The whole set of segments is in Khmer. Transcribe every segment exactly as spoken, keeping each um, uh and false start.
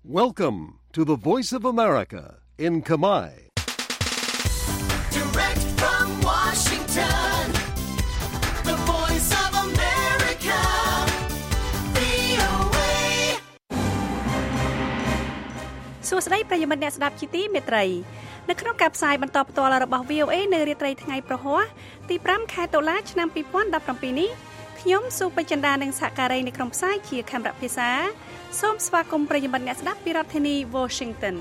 Welcome to the Voice of America in Khmer. Direct from Washington, the Voice of America, វី អូ เอសួស្តីប្រិយមិត្តអ្នកស្ដាប់ជាទីមេត្រីនៅក្នុងការផ្សាយបន្តផ្ទាល់របស់ វី អូ เอ នៅរាត្រីថ្ងៃប្រហ័សទី5ខែតុលាឆ្នាំពីរពាន់ដប់ប្រាំពីរនេះខ្ញុំសុបចិន្តានិងសហការីនៅក្នុងផ្សាយជាខេមរៈភាសាសូមស្វាគមន៍ប្រិយមិត្តអ្នកស្ដាប់ពីរដ្ឋធានី Washington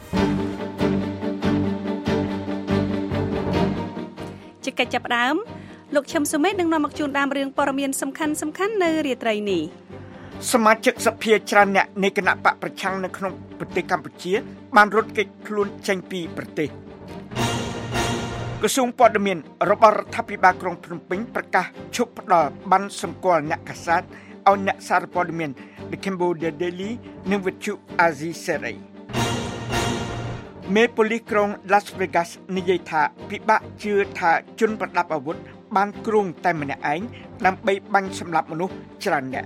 ជាកិច្ចចាប់ផ្ដើមលោកឈឹមសុមេតនឹងនាំមកជូនដើមរឿងព័ត៌មានសំខាន់សំខាន់នៅរាត្រីនេះសមាជិកសភាច្រើនអ្នកនៃគណៈបកប្រឆាំងនៅក្នុងប្រទេសកម្ពុជាបានរត់គេចខ្លួនចេញពីប្រទេសក្រសួងព័ត៌មានរបស់រដ្ឋាភិបាលក្រុងភ្នំពេញប្រកាសឈប់ផ្ដល់ប័ណ្ណសម្គាល់អ្នកកាសែតឲ្យអ្នកសារព័ត៌មាន The Cambodia Daily និងវិទ្យុ Asia Serai មេប៉ូលីសក្រុង Las Vegas និយាយថាពិបាកជឿថាជនប្រដាប់អាវុធបានគ្រោងតែម្នាក់ឯងដើម្បីបាញ់សម្លាប់មនុស្សច្រើនអ្នក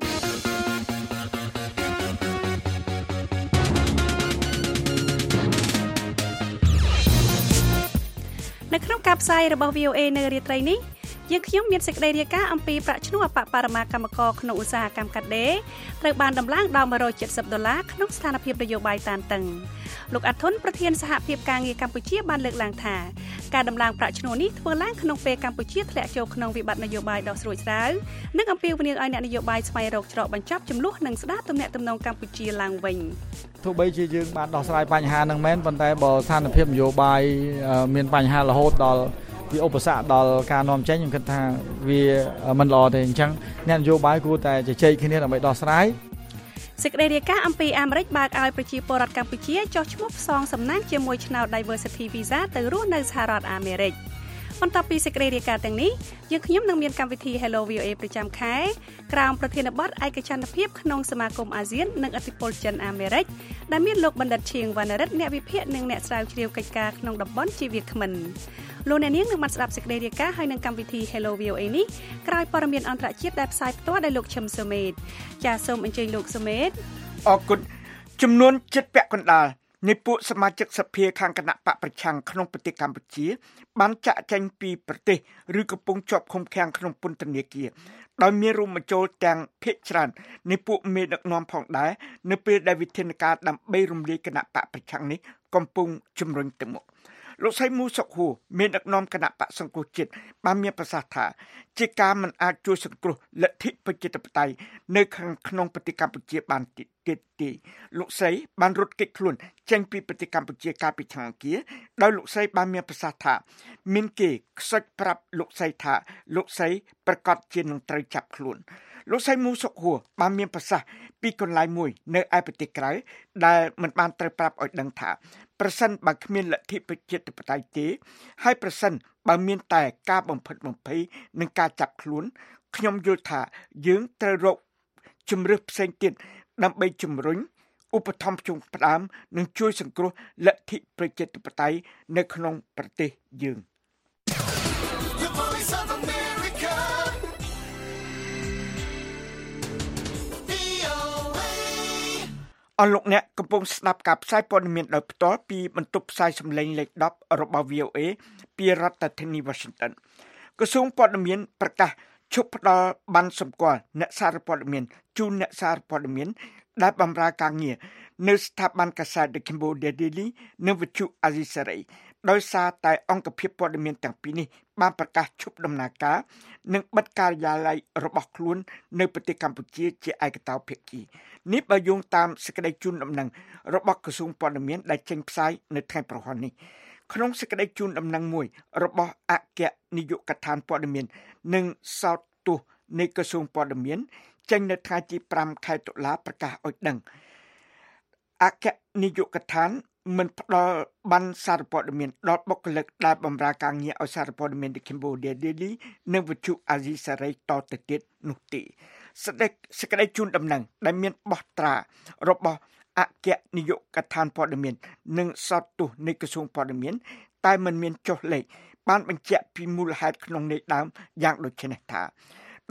នៅក្នុងការផ្សាយរបស់ វី អូ เอ នៅរាត្រីនេះយើងខ្ញុំមានសេចក្តីរាយការណ៍អំពីប្រាក់ឈ្នួលអបបរមាកម្មករក្នុងឧស្សាហកម្មកាត់ដេរត្រូវបានដំឡើងដល់មួយរយเจ็ดสิบដុល្លារក្នុងស្ថានភាពនយោបាយតានតឹងលោកអាធុនប្រធានសហភាពការងារកម្ពុជាបានលើកឡើងថាការដំឡើងប្រាក់ឈ្នួលនេះធ្វើឡើងក្នុងពេលកម្ពុជាធ្លាក់ចូលក្នុងវិបត្តិនយោបាយដ៏ស្រួចស្រាវនិងអំពាវនាវឲ្យអ្នកនយោបាយស្វែងរកច្រកបញ្ចប់ចំនួននិងស្ដារទំនាក់ទំនងកម្ពុជាឡើងវិញទោះបីជាយើងបានដោះស្រាយបញ្ហានឹងមែនប៉ុន្តែបើស្ថានភាពនយោបាយមានបញ្ហារហូតដល់វាឧបសគ្គដល់ការនាំចេញខ្ញុំគិតថាវាមិនល្អទេអញ្ចឹងអ្នកនយោបាយគួរតែជជែកគ្នាដើម្បីដោះស្រាយសេចក្តីរាយការណ៍អំពីអាមេរិកបើកឲ្យប្រជាពលរដ្ឋកម្ពុជាចុះឈ្មោះផ្សងសំណាញ់ជាមួយឆ្នោត Diversity Visa ទៅរស់នៅសហរដ្ឋអាមេរិកបន្ទាប់ពីសេចក្តីរាយការណ៍ទាំងនេះយើងខ្ញុំនឹងមានកម្មវិធី Hello វី អូ เอ ប្រចាំខែក្រោមប្រធានបទឯកចន្ទភាពក្នុងសមាគមអាស៊ាននិងឥទ្ធិពលចិនអាមេរិកដែលមានលោកបណ្ឌិតឈៀងវណ្ណរិទ្ធអ្នកវិភាគនិងអ្នកស្រាវជ្រាវកិច្ចការក្នុងតំបន់ជាវាគ្មិនលោកអ្នកនាងនឹងបានស្ដាប់សេចក្តីរាយការណ៍ហើយនឹងកម្មវិធី Hello វី អូ เอ នេះក្រោយព័ត៌មានអន្តរជាតិដែលផ្សាយផ្ទាល់ដោយលោកឈឹមសុមេតចាសសូមអញ្ជើញលោកសុមេតអរគុណចំនួនជិតពាក់កណ្ដាលនៃពួកសមាជិកសភាខាងគណៈបកប្រឆាំងក្នុងប្រទេសកម្ពុជាបានចាក់ចែងពីប្រទេសឬកំពុងជាប់ឃុំឃាំងក្នុងពន្ធនាគារដោយមានរួមបញ្ចូលទាំងភាគច្រើននៃពួកមេដឹកនាំផងដែរនៅពេលដែលវិធានការដើម្បីរំលាយគណៈបកប្រឆាំងនេះកំពុងជំរុញទៅមុខលោកសៃមូសុកហួរមានដឹកនាំគណៈបកសង្គ្រោះជាតិបានមានប្រសាសន៍ថាជាការមិនអាចជួយសង្គ្រោះលទ្ធិប្រជាធិបតេយ្យនៅក្នុងប្រទេសកម្ពុជាបានទៀតទេលោកសៃបានរត់គេចខ្លួនចេញពីប្រទេសកម្ពុជាកាលពីឆ្នាំគៀដោយលោកសៃបានមានប្រសាសន៍ថាមានគេខ្សុចប្រាប់លោកសៃថាលោកសៃប្រកាសជានឹងត្រូវចាប់ខ្លួនលោកសៃមូសុកហួរបានមានប្រសាសន៍ពីកន្លែងមួយនៅឯប្រទេសក្រៅដែលមិនបានត្រូវប្រាប់ឲ្យដឹងថាប្រសិនបើគ្មានលទ្ធិប្រជាធិបតេយ្យទេហើយប្រសិនបើមានតែការបំផិតបំភ័យនិងការចាប់ខ្លួនខ្ញុំយល់ថាយើងត្រូវរកជំរឿសផ្សេងទៀតដើម្បីជំរុញឧបត្ថម្ភជុំផ្ដើមនិងជួយសង្គ្រោះលទ្ធិប្រជាធិបតេយ្យនៅក្នុងប្រទេសយើងអរលោកអ្នកកំពុងស្ដាប់ការផ្សាយព័ត៌មានដោយផ្ទាល់ពីបន្ទប់ផ្សាយសម្លេងលេខដប់របស់ វី អូ เอ ពីរដ្ឋធានី Washington ក្រសួងព័ត៌មានប្រកាសឈប់ផ្ដល់ប័ណ្ណសម្គាល់អ្នកសារព័ត៌មានជូនអ្នកសារព័ត៌មានដែលបម្រើការងារនៅស្ថាប័នកាសែត The Cambodia Daily និងវិទ្យុ Asia Serai ដោយសារតែអង្គភាពព័ត៌មានទាំងពីរនេះបានប្រកាសឈប់ដំណើរការនិងបិទការិយាល័យរបស់ខ្លួននៅប្រទេសកម្ពុជាជាឯកតោភាគីនេះបើយោងតាមសេចក្តីជូនដំណឹងរបស់ក្រសួងព័ត៌មានដែលចេញផ្សាយនៅថ្ងៃប្រហ័សនេះក្នុងសេចក្តីជូនដំណឹងមួយរបស់អគ្គនាយកដ្ឋានព័ត៌មាននិងសោតទស្សន៍នៃក្រសួងព័ត៌មានចេញនៅថ្ងៃទីប្រាំខែតុលាប្រកាសឲ្យដឹងអគ្គនាយកដ្ឋានមិនផ្ដល់ប័ណ្ណសារព័ត៌មានដល់បុគ្គលិកដែលបម្រើការងារឲ្យសារព័ត៌មាន The Cambodia Daily និងវិទ្យុ Asia Serai តទៅទៀតនោះទេសេចក្តីជូនដំណឹងដែលមានបោះត្រារបស់អគ្គនាយកដ្ឋានព័ត៌មាននិងសោតទស្សន៍នៃក្រសួងព័ត៌មានតែមិនមានចុះលេខបានបញ្ជាក់ពីមូលហេតុក្នុងន័យដើមយ៉ាងដូចនេះថា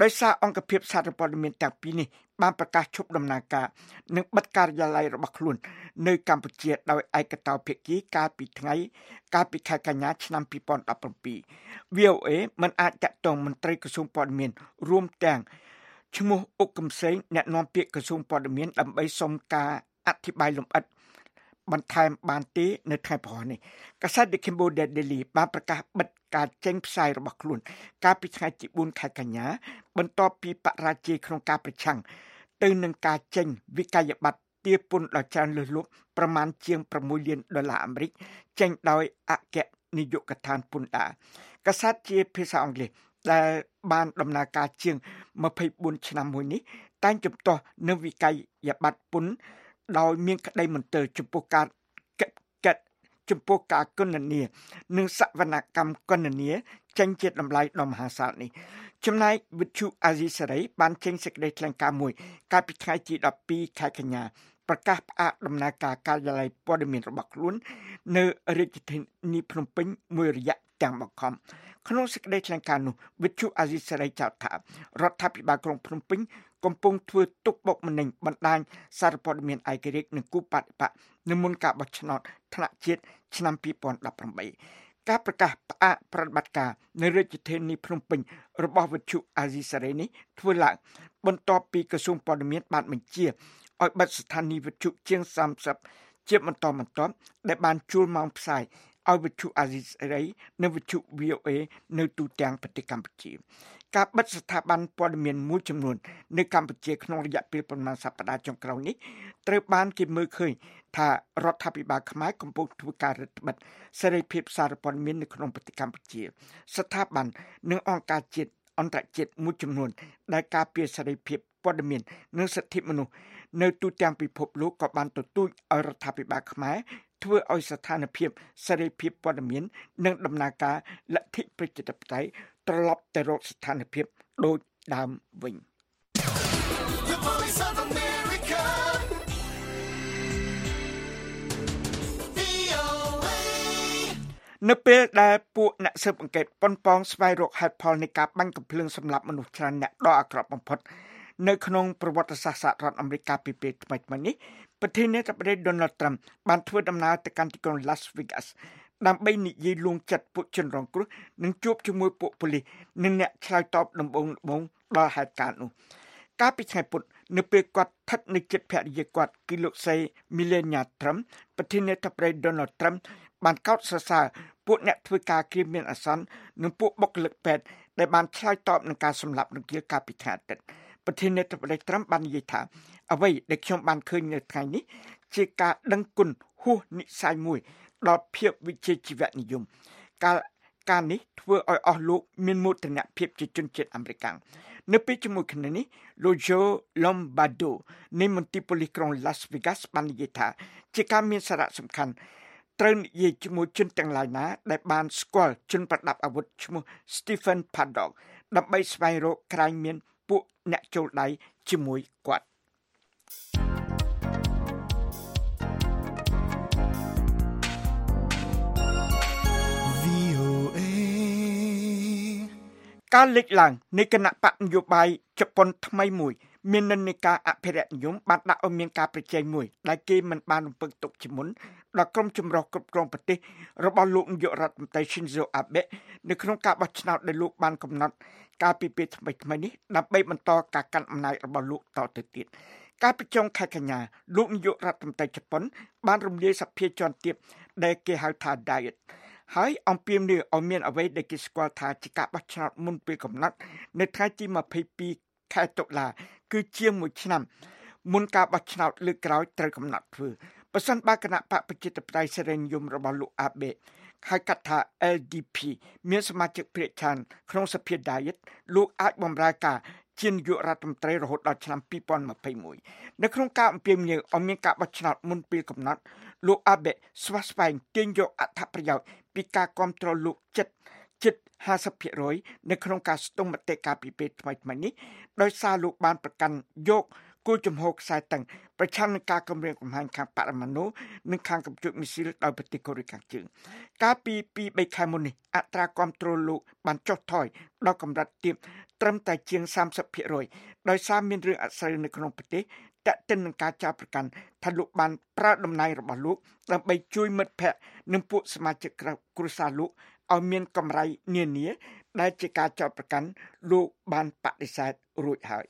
ដោយសារអង្គភាពសារព័ត៌មានទាំងពីរនេះបានប្រកាសឈប់ដំណើរការនិងបិទការិយាល័យរបស់ខ្លួននៅកម្ពុជាដោយឯកតោភាគីកាលពីថ្ងៃកាលពីខែកញ្ញាឆ្នាំពីរពាន់ដប់ប្រាំពីរ វី អូ អេ មិនអាចតាក់ទងមន្ត្រីក្រសួងព័ត៌មានរួមទាំងឈ្មោះអុកកំសែងអ្នកនាំពាក្យក្រសួងព័ត៌មានដើម្បីសុំការអធិប្បាយលម្អិតបន្ថែមបានទេនៅថ្ងៃព្រហស្បតិ៍នេះកាសែត The Cambodia Daily បានប្រកាសបិទការចេញផ្សាយរបស់ខ្លួនកាលពីថ្ងៃទីបួនខែកញ្ញាបន្ទាប់ពីបរាជ័យក្នុងការប្រឆាំងទៅនឹងការចេញវិក័យប័ត្រទារពន្ធដ៏ច្រើនលើសលប់ប្រមាណជាងប្រាំមួយលានដុល្លារអាមេរិកចេញដោយអគ្គនាយកដ្ឋានពន្ធដារកាសែតជាភាសាអង់គ្លេសដែលបានដំណើរការជាងម្ភៃបួនឆ្នាំមួយនេះតែងជំទាស់នៅវិក័យប័ត្រពន្ធដោយមានក្តីមន្ទិលចំពោះការកាត់ចំពោះការគណនានិងសវនកម្មគណនាចេញជាតម្លៃដ៏មហាសាលនេះចំណែកវិទ្យុអាស៊ីសេរីបានចេញសេចក្តីថ្លែងការណ៍មួយកាលពីថ្ងៃទីដប់ពីរខែកញ្ញាប្រកាសផ្អាកដំណើរការការិយាល័យព័ត៌មានរបស់ខ្លួននៅរាជធានីភ្នំពេញមួយរយៈទាំងបង្ខំក្នុងសេចក្តីថ្លែងការណ៍នោះវិទ្យុអាស៊ីសេរីចោទថារដ្ឋាភិបាលក្រុងភ្នំពេញកំពុងធ្វើទុកបុកម្នេញបណ្ដាញសារព័ត៌មានឯករាជ្យនិងគូបដិបត្តិនៅមុនការបោះឆ្នោតថ្នាក់ជាតិឆ្នាំពីរពាន់ដប់ប្រាំបីការប្រកាសផ្អាកប្រតិបត្តិការនៅរាជធានីភ្នំពេញរបស់វិទ្យុអាស៊ីសេរីនេះធ្វើឡើងបន្ទាប់ពីក្រសួងព័ត៌មានបានបញ្ជាឲ្យបិទស្ថានីយ៍វិទ្យុជាងសាមសិបជាបន្តបន្ទាប់ដែលបានជួលម៉ោងផ្សាយឲ្យវិទ្យុអាស៊ីសេរីនិងវិទ្យុ វី អូ អេ នៅទូទាំងប្រទេសកម្ពុជាការបិទស្ថាប័នព័ត៌មានមួយចំនួននៅកម្ពុជាក្នុងរយៈពេលប្រមាណសប្តាហ៍ចុងក្រោយនេះត្រូវបានគេមើលឃើញថារដ្ឋាភិបាលខ្មែរកំពុងធ្វើការរឹតបន្តឹងសេរីភាពសារព័ត៌មាននៅក្នុងប្រទេសកម្ពុជាស្ថាប័ននិងអង្គការជាតិអន្តរជាតិមួយចំនួនដែលការពារសេរីភាពព័ត៌មាននិងសិទ្ធិមនុស្សនៅទូទាំងពិភពលោកក៏បានទទូចឲ្យរដ្ឋាភិបាលខ្មែរធ្វើឲ្យស្ថានភាពសេរីភាពព័ត៌មាននិងដំណើរការលទ្ធិប្រជាធិបតេយ្យត្រឡប់ទៅរកស្ថានភាពដូចដើមវិញ The Voice of America វី អូ អេនៅពេលដែលពួកអ្នកស៊ើបអង្កេតប៉ុនប៉ងស្វែងរកហេតុផលនៃការបាញ់កាំភ្លើងសម្លាប់មនុស្សច្រើនអ្នកដ៏អាក្រក់បំផុតនៅក្នុងប្រវត្តិសាស្ត្រសហរដ្ឋអាមេរិកកាលពីពេលថ្មីៗនេះប្រធានាធិបតី Donald Trump បានធ្វើដំណើរទៅកាន់ទីក្រុង Las Vegas ដើម្បីនិយាយលួងចិត្តពួកជនរងគ្រោះនិងជួបជាមួយពួកប៉ូលីសនិងអ្នកឆ្លើយតបដំបូងៗដល់ហេតុការណ៍នោះកាលពីថ្ងៃពុធនៅពេលគាត់ស្ថិតនៅជិតភរិយាគាត់គឺលោកស្រី Melania Trump ប្រធានាធិបតី Donald Trump បានកោតសរសើរពួកអ្នកធ្វើការគ្រាមានអាសន្ននិងពួកបុគ្គលិកពេទ្យដែលបានឆ្លើយតបនឹងការសម្លាប់រង្គាលកាលពីថ្ងៃអាទិត្យប្រធានាធិបតី Trump បាននិយាយថាអ្វីដែលខ្ញុំបានឃើញនៅថ្ងៃនេះជាការដឹងគុណហួសនិស្ស័យមួយដល់ភាពវិជ្ជាជីវៈនិយមការការនេះធ្វើឲ្យអស់លោកមានមោទនភាពជាជនជាតិអាមេរិកនៅពេលជាមួយគ្នានេះលោក Joe Lombardo នៃមន្ទីរប៉ូលីសក្រុង Las Vegas បាននិយាយថាជាការមានសារៈសំខាន់ត្រូវនិយាយជាមួយជនទាំងឡាយណាដែលបានស្គាល់ជនប្រដាប់អាវុធឈ្មោះ Stephen Paddock ដើម្បីស្វែងរកក្រែងមានពួកអ្នកចូលដៃជាមួយគាត់ការលេចឡើងនៃគណៈបកនយោបាយជប៉ុនថ្មីមួយមាននិន្នាការអភិរក្សនិយមបានដាក់ឲ្យមានការប្រជែងមួយដែលគេមិនបានរំពឹងទុកជាមុនដល់ក្រុមចម្រុះគ្រប់គ្រងប្រទេសរបស់លោកនាយករដ្ឋមន្ត្រី Shinzo Abe នៅក្នុងការបោះឆ្នោតដែលលោកបានកំណត់កាលពីពេលថ្មីៗនេះដើម្បីបន្តការកាន់អំណាចរបស់លោកតទៅទៀតកាលពីចុងខែកញ្ញាលោកនាយករដ្ឋមន្ត្រីជប៉ុនបានរំលាយសភាជាន់ទាបដែលគេហៅថា Dietហើយអំពាវនាវឲ្យមានអ្វីដែលគេស្គាល់ថាជាការបោះឆ្នោតមុនពេលកំណត់នៅថ្ងៃទីម្ភៃពីរខែតុលាគឺជាងមួយឆ្នាំមុនការបោះឆ្នោតលើកក្រោយត្រូវកំណត់ធ្វើប្រសិនបើគណៈបកប្រជាធិបតេយ្យសេរីនិយមរបស់លោកអាបេហៅកាត់ថា แอล ดี พี មានសមាជិកភាគច្រើនក្នុងសភា Diet លោកអាចបម្រើការជានាយករដ្ឋមន្ត្រីរហូតដល់ឆ្នាំពីរពាន់ម្ភៃមួយនៅក្នុងការអំពាវនាវឲ្យមានការបោះឆ្នោតមុនពេលកំណត់លោកអាបេស្វាស្វែងទាញយកអត្ថប្រយោជន៍ពីការគ្រប់គ្រងលោកចិត្តជិត ห้าสิบភាគរយ នៅក្នុងការស្ទង់មតិការពីពេលថ្មីៗនេះដោយសារលោកបានប្រកាន់យកគោលជំហរខ្សែតឹងប្រឆាំងនឹងការគម្រាមកំហែងខាងបរិមាណូនិងខាងកំពូលមីស៊ីលដោយប្រទេសកូរ៉េខាងជើងកាលពីពីបីខែមុននេះអត្រាគាំទ្រលោកបានចុះថយដល់កម្រិតទាបត្រឹមតែជាង សាមសិបភាគរយ ដោយសារមានរឿងអស្ចារ្យនៅក្នុងប្រទេសតាក់ទិននឹងការចោទប្រកាន់ថាលោកបានប្រើតំណែងរបស់លោកដើម្បីជួយមិត្តភ័ក្តិនិងពួកសមាជិកគ្រួសារលោកឲ្យមានកម្រៃនានាដែលជាការចោទប្រកាន់លោកបានបដិសេធរួចហើយ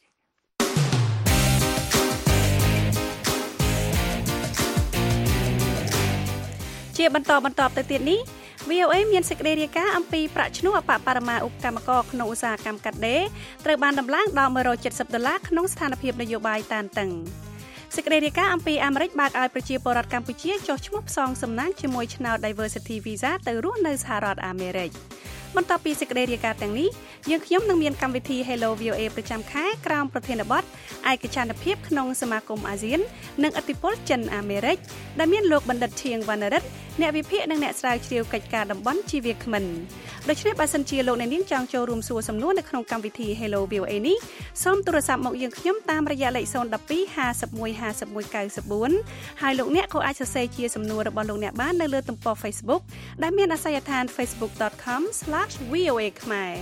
ជាបន្តបន្តទៅទៀតនេះ វី អូ អេ មានសេចក្តីរាយការណ៍អំពីប្រាក់ឈ្នួលអបបរមាឧបកម្មករក្នុងឧស្សាហកម្មកាត់ដេរត្រូវបានដំឡើងដល់one hundred seventyដុល្លារក្នុងស្ថានភាពនយោបាយតានតឹងសេចក្តីរាយការណ៍អំពីអាមេរិកបើកឲ្យប្រជាពលរដ្ឋកម្ពុជាចុះឈ្មោះផ្សងសំណាងជាមួយឆ្នោត Diversity Visa ទៅរស់នៅសហរដ្ឋអាមេរិកបន្ទាប់ពីសេចក្តីរាយការណ៍ទាំងនេះយើងខ្ញុំនឹងមានកម្មវិធី Hello វី អូ អេ ប្រចាំខែក្រោមប្រធានបទឯកច្ឆន្ទភាពក្នុងសមាគមអាស៊ាននិងឥទ្ធិពលចិនអាមេរិកដែលមានលោកបណ្ឌិតឈៀងវណ្ណរិទ្ធអ្នកវិភាគនិងអ្នកស្រាវជ្រាវកិច្ចការតំបន់ជីវគ្មិនដូច្នេះបើសិនជាលោកអ្នកនាងចង់ចូលរួមសួរសំណួរនៅក្នុងកម្មវិធី Hello វី អូ អេ នេះសូមទូរស័ព្ទមកយើងខ្ញុំតាមរយៈលេខzero one two five one five one nine fourហើយលោកអ្នកក៏អាចសរសេរជាសំណួររបស់លោកអ្នកបាននៅលើទំព័រ Facebook ដែលមានអាសយដ្ឋាន facebook dot com slash v o a ខ្មែរ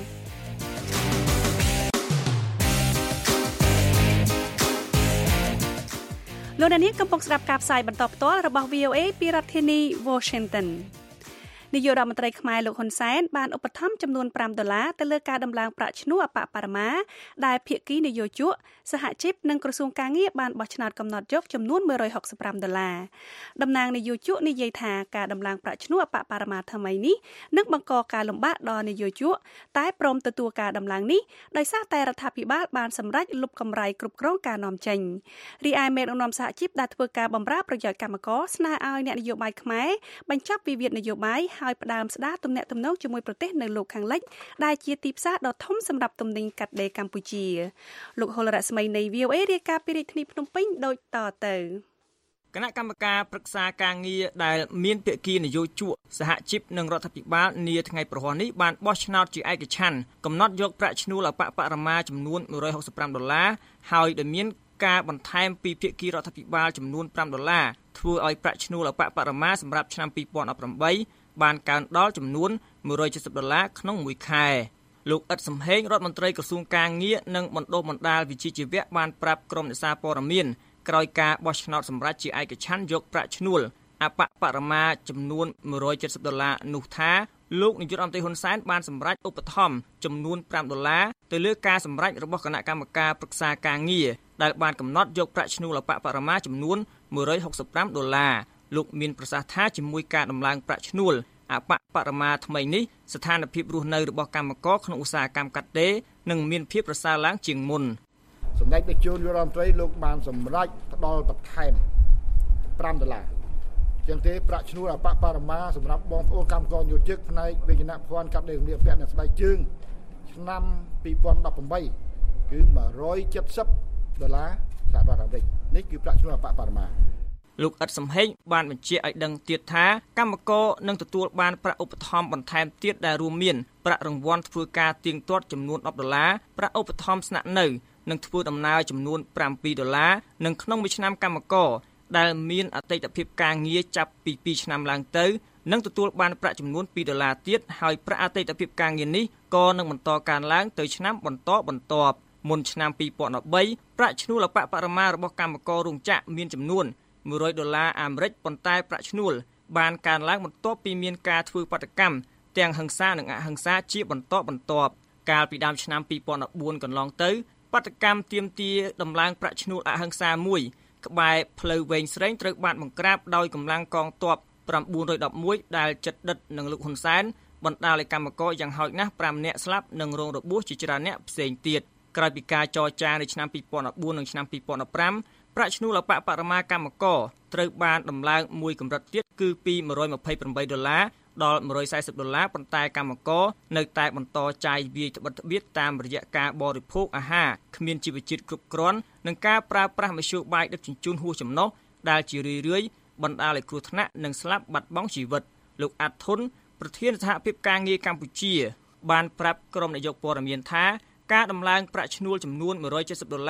លោកអ្នកនាងកំពុងស្ដាប់ការផ្សាយបន្តផ្ទាល់របស់ វី អូ អេ ពីរដ្ឋធានី Washingtonនាយករដ្ឋមន្ត្រីខ្មែរលោកហ៊ុនសែនបានឧបត្ថម្ភចំនួនfiveដុល្លារទៅលើការដំឡើងប្រាក់ឈ្នួលអបបរមាដែលភាគីនយោជកសហជីពនិងក្រសួងកាងារបានបោះឆ្នោតកំណត់យកចំនួនone hundred sixty-fiveដុល្លារតំណាងនយោជកនិយាយថាការដំឡើងប្រាក់ឈ្នួលអបបរមាថ្មីនេះនឹងបង្កការលំបាកដល់នយោជកតែព្រមទទួលការដំឡើងនេះដោយសារតែរដ្ឋាភិបាលបានសម្រេចលុបកម្រៃគ្រប់គ្រងការនាំចេញរីឯមេដឹកនាំសហជីពដែលធ្វើការបម្រើប្រយោជន៍កម្មករស្នើឲ្យអ្នកនយោបាយខ្មែរបញ្ចប់វិវាទនយោបាយហើយផ្ដើមស្ដារទំនាក់ទំនងជាមួយប្រទេសនៅលោកខាងលិចដែលជាទីផ្សារដ៏ធំសម្រាប់ទំនិញកាត់ដេរកម្ពុជាលោកហុលរស្មីនៃ វី អូ អេ រាយការណ៍ពីរាជធានីភ្នំពេញដូចតទៅគណៈកម្មការប្រឹក្សាការងារដែលមានភាគីនយោជកសហជីពនិងរដ្ឋាភិបាលនាថ្ងៃប្រហ័សនេះបានបោះឆ្នោតជាឯកច្ឆន្ទកំណត់យកប្រាក់ឈ្នួលអបបរមាចំនួនone hundred sixty-fiveដុល្លារហើយដែលមានការបន្ថែមពីភាគីរដ្ឋាភិបាលចំនួនfiveដុល្លារធ្វើឲ្យប្រាក់ឈ្នួលអបបរមាសម្រាប់ឆ្នាំtwo thousand eighteenបានកើនដល់ចំនួនone hundred seventyដុល្លារក្នុងមួយខែលោកអ៊ិតសំហេងរដ្ឋមន្ត្រីក្រសួងការងារនិងបណ្ដុះបណ្ដាលវិជ្ជាជីវៈបានប្រាប់ក្រុមអ្នកសារព័ត៌មានក្រោយការបោះឆ្នោតសម្រាប់ជាឯកច្ឆន្ទយកប្រាក់ឈ្នួលអបបរមាចំនួនone hundred seventyដុល្លារនោះថាលោកនាយករដ្ឋមន្ត្រីហ៊ុនសែនបានសម្រេចឧបត្ថម្ភចំនួនfiveដុល្លារទៅលើការសម្រេចរបស់គណៈកម្មការប្រឹក្សាការងារដែលបានកំណត់យកប្រាក់ឈ្នួលអបបរមាចំនួនone hundred sixty-fiveដុល្លារលោកមានប្រសាសន៍ថាជាមួយការដំឡើងប្រាក់ឈ្នួលអបបរមាថ្មីនេះស្ថានភាពរស់នៅរបស់កម្មករក្នុងឧស្សាហកម្មកាត់ដេរនឹងមានភាពប្រសើរឡើងជាងមុនសម្ដេចនាយករដ្ឋមន្ត្រីលោកបានសម្រេចផ្ដល់បន្ថែមfiveដុល្លារចឹងទេប្រាក់ឈ្នួលអបបរមាសម្រាប់បងប្អូនកម្មករយោជកផ្នែកវិញ្ញាណភ័ណ្ឌកាត់ដេរសម្លៀកបំពាក់អ្នកស្បែកជើងឆ្នាំtwo thousand eighteenគឺone hundred seventyដុល្លារសហរដ្ឋអាមេរិកនេះគឺប្រាក់ឈ្នួលអបបរមាលោកអ៊ិតសំហេងបានបញ្ជាក់ឲ្យដឹងទៀតថាកម្មករនឹងទទួលបានប្រាក់ឧបត្ថម្ភបន្ថែមទៀតដែលរួមមានប្រាក់រង្វាន់ធ្វើការទៀងទាត់ចំនួនtenដុល្លារប្រាក់ឧបត្ថម្ភស្នាក់នៅនិងធ្វើដំណើរចំនួនsevenដុល្លារនិងក្នុងមួយឆ្នាំកម្មករដែលមានអតីតភាពការងារចាប់ពីtwoឆ្នាំឡើងទៅនឹងទទួលបានប្រាក់ចំនួនtwoដុល្លារទៀតហើយប្រាក់អតីតភាពការងារនេះក៏នឹងបន្តកើនឡើងទៅឆ្នាំបន្តបន្ទាប់មុនឆ្នាំtwo thousand thirteenប្រាក់ឈ្នួលអបបរមារបស់កម្មកររោងចក្រមានចំនួនone hundredដុល្លារអាមេរិកប៉ុន្តែប្រាក់ឈ្នួលបានកើនឡើងបន្ទាប់ពីមានការធ្វើបាតកម្មទាំងហិង្សានិងអហិង្សាជាបន្តបន្ទាប់កាលពីដើមឆ្នាំtwo thousand fourកន្លងទៅបាតកម្មទាមទារដំឡើងប្រាក់ឈ្នួលអហិង្សាមួយក្បែរផ្លូវវែងស្រេងត្រូវបានបង្ក្រាបដោយកម្លាំងកងទ័ពnine elevenដែលជិតដិតនឹងលោកហ៊ុនសែនបណ្ដាលឲ្យកម្មករយ៉ាងហោចណាស់fiveនាក់ស្លាប់និងរងរបួសជាច្រើនអ្នកផ្សេងទៀតក្រោយពីការចរចានៅឆ្នាំtwo thousand fourនិងឆ្នាំtwo thousand fiveប្រាក់ឈ្នួលអបបរមាកម្មករត្រូវបានដំឡើងមួយកម្រិតទៀតគឺពីone hundred twenty-eightដុល្លារដល់one hundred fortyដុល្លារប៉ុន្តែកម្មករនៅតែបន្តចាយវាយត្បិតត្បៀតតាមរយៈការបរិភោគអាហារគ្មានជីវជាតិគ្រប់គ្រាន់និងការប្រើប្រាស់មធ្យោបាយដឹកជញ្ជូនហួសចំណុះដែលជារឿយៗបណ្ដាលឲ្យគ្រោះថ្នាក់និងស្លាប់បាត់បង់ជីវិតលោកអាត់ធុនប្រធានសហភាពការងារកម្ពុជាបានប្រាប់ក្រុមនាយកព័ត៌មានថាការដំឡើងប្រាក់ឈ្នួលចំនួនone hundred seventyដុល្លារ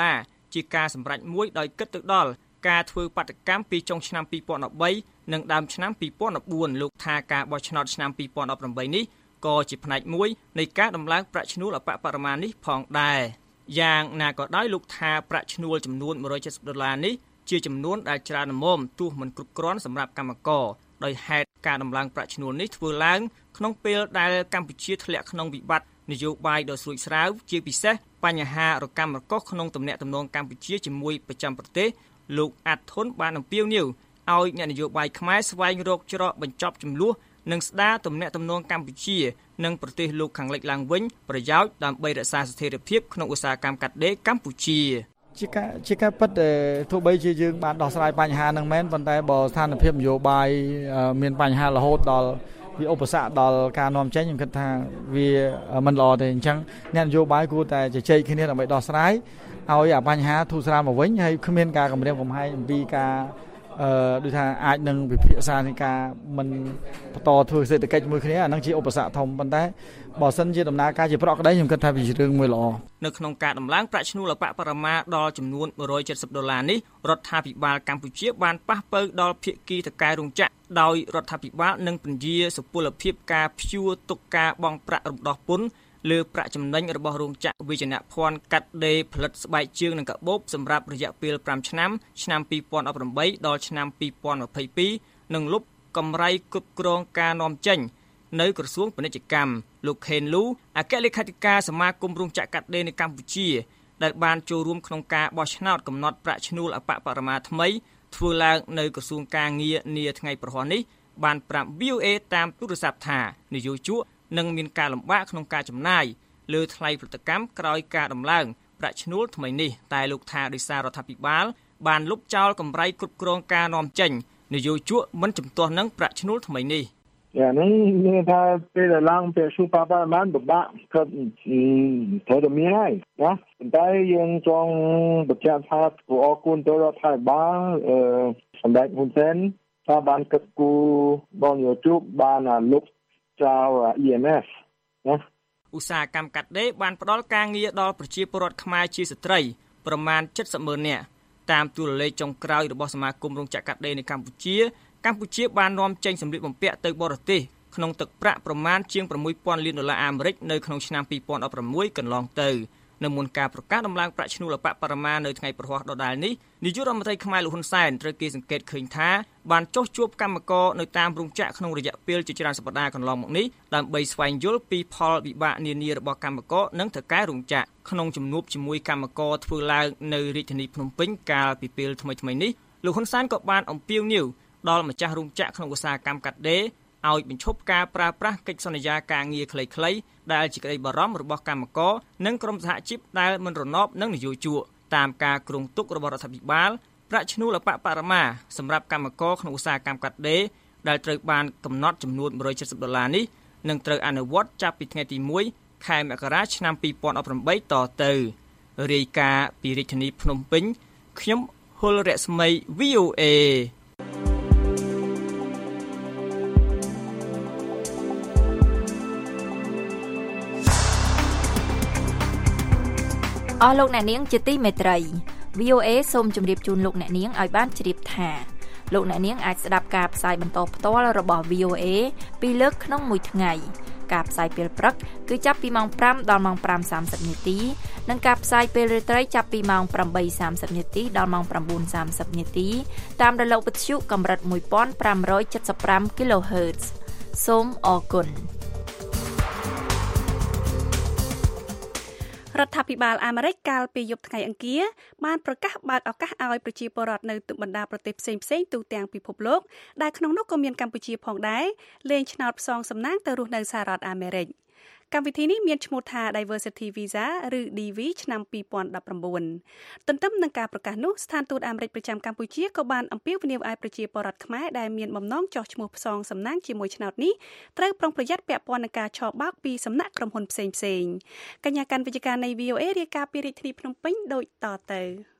ជាការសម្រេចមួយដោយគិតទៅដល់ការធ្វើបាតកម្មពីចុងឆ្នាំពីរពាន់ដប់បីនិងដើមឆ្នាំពីរពាន់ដប់បួនលោកថាការបោះឆ្នោតឆ្នាំពីរពាន់ដប់ប្រាំបីនេះក៏ជាផ្នែកមួយនៃការដំឡើងប្រាក់ឈ្នួលអបបរមានេះផងដែរយ៉ាងណាក៏ដោយលោកថាប្រាក់ឈ្នួលចំនួនមួយរយ七十ដុល្លារនេះជាចំនួនដែលច្រើនល្មមទោះមិនគ្រប់គ្រាន់សម្រាប់កម្មករដោយហេតុការដំឡើងប្រាក់ឈ្នួលនេះធ្វើឡើងក្នុងពេលដែលកម្ពុជាធ្លាក់ក្នុងវិបត្តិនយោបាយដ៏ស្រួចស្រាវជាពិសេសបញ្ហារកម្មរកុសក្នុងទំនាក់ទំនងកម្ពុជាជាមួយប្រចាំប្រទេសលោកអាត់ធុនបានអំពាវនាវឲ្យអ្នកនយោបាយខ្មែរស្វែងរកច្រកបញ្ចប់ចំនួននិងស្ដារទំនាក់ទំនងកម្ពុជានិងប្រទេសលោកខាងលិចឡើងវិញប្រយោជន៍ដើម្បីរក្សាស្ថិរភាពក្នុងឧស្សាហកម្មកាត់ដេរកម្ពុជាជាការជាការពិតទោះបីជាយើងបានដោះស្រាយបញ្ហានឹងមែនប៉ុន្តែបើស្ថានភាពនយោបាយមានបញ្ហារហូតដល់វាឧបសគ្គដល់ការនាំចេញខ្ញុំគិតថាវាមិនល្អទេអញ្ចឹងអ្នកនយោបាយគួរតែជជែកគ្នាដើម្បីដោះស្រាយឲ្យអាបញ្ហាធូរស្រាលមកវិញហើយគ្មានការគម្រាមកំហែងអំពីការអឺដូចថាអាចនឹងវិភាគសានៃការមិនបន្តធ្វើសេដ្ឋកិច្ចមួយគ្នាអានឹងជាឧបសគ្គធំប៉ុន្តែបើសិនជាដំណើរការជាប្រក្រតីខ្ញុំគិតថាវាជារឿងមួយល្អនៅក្នុងការដំឡើងប្រាក់ឈ្នួលអបបរមាដល់ចំនួនមួយរយ七十ដុល្លារនេះរដ្ឋាភិបាលកម្ពុជាបានប៉ះប៉ូវដល់ភាគីថកែរោងចក្រដោយរដ្ឋាភិបាលនឹងពន្យាសុពលភាពការព្យួរទុកការបង់ប្រាក់រំដោះពន្ធលើប្រាក់ចំណេញរបស់រោងចក្រវិជ្ជាភ័ណ្ឌកាត់ដេរផលិតស្បែកជើងនិងកាបូបសម្រាប់រយៈពេលប្រាំឆ្នាំឆ្នាំពីរពាន់ដប់ប្រាំបីដល់ឆ្នាំពីរពាន់ម្ភៃពីរនិងលុបកម្រៃគ្រប់គ្រងការនាំចេញនៅក្រសួងពាណិជ្ជកម្មលោកខេនលូអគ្គលេខាធិការសមាគមរោងចក្រកាត់ដេរនៅកម្ពុជាដែលបានចូលរួមក្នុងការបោះឆ្នោតកំណត់ប្រាក់ឈ្នួលអបបរមាថ្មីធ្វើឡើងនៅក្រសួងការងារនាថ្ងៃប្រហ័សនេះបានប្រាប់ វី អូ เอ តាមទូរស័ព្ទថានយោជកនឹងមានការលំបាកក្នុងការចំណាយលើថ្លៃផលិតកម្មក្រោយការដំឡើងប្រាក់ឈ្នួលថ្មីនេះតែលោកថាដោយសាររដ្ឋាភិបាលបានលុបចោលកម្រៃគ្រប់គ្រងការនាំចេញនយោជកមិនជំទាស់នឹងប្រាក់ឈ្នួលថ្មីនេះយ៉ាងនេះមានថាពេលឡើងពេលស៊ូប៉ាប៉ាបានពិបាកគាត់ត្រូវតែមានហើយណាប៉ុន្តែយើងចង់បញ្ជាក់ថាអរគុណទៅរដ្ឋាភិបាលអឺសម្ដេចហ៊ុនសែនថាបានគិតគូរបងនយោជកបានលុបចោល អ៊ី អេម អេស ណាឧស្សាហកម្មកាត់ដេរបានផ្ដល់ការងារដល់ប្រជាពលរដ្ឋខ្មែរជាស្ត្រីប្រមាណ七十ម៉ឺននាក់តាមទូរលេខចុងក្រោយរបស់សមាគមរោងចក្រកាត់ដេរនៅកម្ពុជាកម្ពុជាបាននាំចេញសម្លៀកបំពាក់ទៅបរទេសក្នុងទឹកប្រាក់ប្រមាណជាងប្រាំមួយពាន់លានដុល្លារអាមេរិកនៅក្នុងឆ្នាំពីរពាន់ដប់ប្រាំមួយកន្លងទៅនៅមុនការប្រកាសដំឡើងប្រាក់ឈ្នួលអបបរមានៅថ្ងៃប្រហ័សដដែលនេះនាយករដ្ឋមន្ត្រីខ្មែរលោកហ៊ុនសែនត្រូវគេសង្កេតឃើញថាបានចុះជួបកម្មករនៅតាមរោងចក្រក្នុងរយៈពេលជាច្រើនសប្តាហ៍កន្លងមកនេះដើម្បីស្វែងយល់ពីផលវិបាកនានារបស់កម្មករនិងថៅកែរោងចក្រក្នុងជំនួបជាមួយកម្មករធ្វើឡើងនៅរាជធានីភ្នំពេញកាលពីពេលថ្មីៗនេះលោកហ៊ុនសែនក៏បានអំពាវនាវដល់ម្ចាស់រោងចក្រក្នុងឧស្សាហកម្មកាត់ដេរឲ្យបញ្ឈប់ការប្រើប្រាស់កិច្ចសន្យាការងារខ្លីៗដែលជាក្តីបារម្ភរបស់កម្មករនិងក្រុមសហជីពដែលមិនរណបនឹងនយោជកតាមការគ្រោងទុករបស់រដ្ឋាភិបាលប្រាក់ឈ្នួលអបបរមាសម្រាប់កម្មករក្នុងឧស្សាហកម្មកាត់ដេរដែលត្រូវបានកំណត់ចំនួនមួយរយ七十ដុល្លារនេះនឹងត្រូវអនុវត្តចាប់ពីថ្ងៃទីមួយខែមករាឆ្នាំពីរពាន់ដប់ប្រាំបីតទៅរាយការណ៍ពីរាជធានីភ្នំពេញខ្ញុំហុលរស្មី វី អូ เอអស់លោកអ្នកនាងជាទីមេត្រី វី អូ เอ សូមជម្រាបជូនលោកអ្នកនាងឲ្យបានជ្រាបថាលោកអ្នកនាងអាចស្ដាប់ការផ្សាយបន្តផ្ទាល់របស់ វី អូ เอ ពីរលើកក្នុងមួយថ្ងៃការផ្សាយពេលព្រឹកគឺចាប់ពីម៉ោងប្រាំដល់ម៉ោងប្រាំសាមសិបនាទីនិងការផ្សាយពេលរាត្រីចាប់ពីម៉ោងប្រាំបីសាមសិបនាទីដល់ម៉ោងប្រាំបួនសាមសិបនាទីតាមរលកវិទ្យុកម្រិតមួយពាន់ប្រាំរយседមប្រាំ គីឡូហឺត សូមអរគុណរដ្ឋាភិបាលអាមេរិកកាលពីយប់ថ្ងៃអង្គារបានប្រកាសបើកឱកាសឲ្យប្រជាពលរដ្ឋនៅបណ្ដាប្រទេសផ្សេងៗទូទាំងពិភពលោកដែលក្នុងនោះក៏មានកម្ពុជាផងដែរលេងឆ្នោតផ្សងសំណាងទៅរស់នៅសហរដ្ឋអាមេរិកកម្មវិធីនេះមានឈ្មោះថា Diversity Visa ឬ ឌី វី ឆ្នាំពីរពាន់ដប់ប្រាំបួនទន្ទឹមនឹងការប្រកាសនោះស្ថានទូតអាមេរិកប្រចាំកម្ពុជាក៏បានអំពាវនាវឲ្យប្រជាពលរដ្ឋខ្មែរដែលមានបំណងចុះឈ្មោះផ្សងសំណាងជាមួយឆ្នោតនេះត្រូវប្រុងប្រយ័ត្នពាក់ព័ន្ធនឹងការឆបោកពីសំណាក់ក្រុមហ៊ុនផ្សេងៗកញ្ញាកាន់វិជ្ជការនៃ វី អូ เอ រាយការណ៍ពីរាជធានីភ្នំពេញដូចតទៅ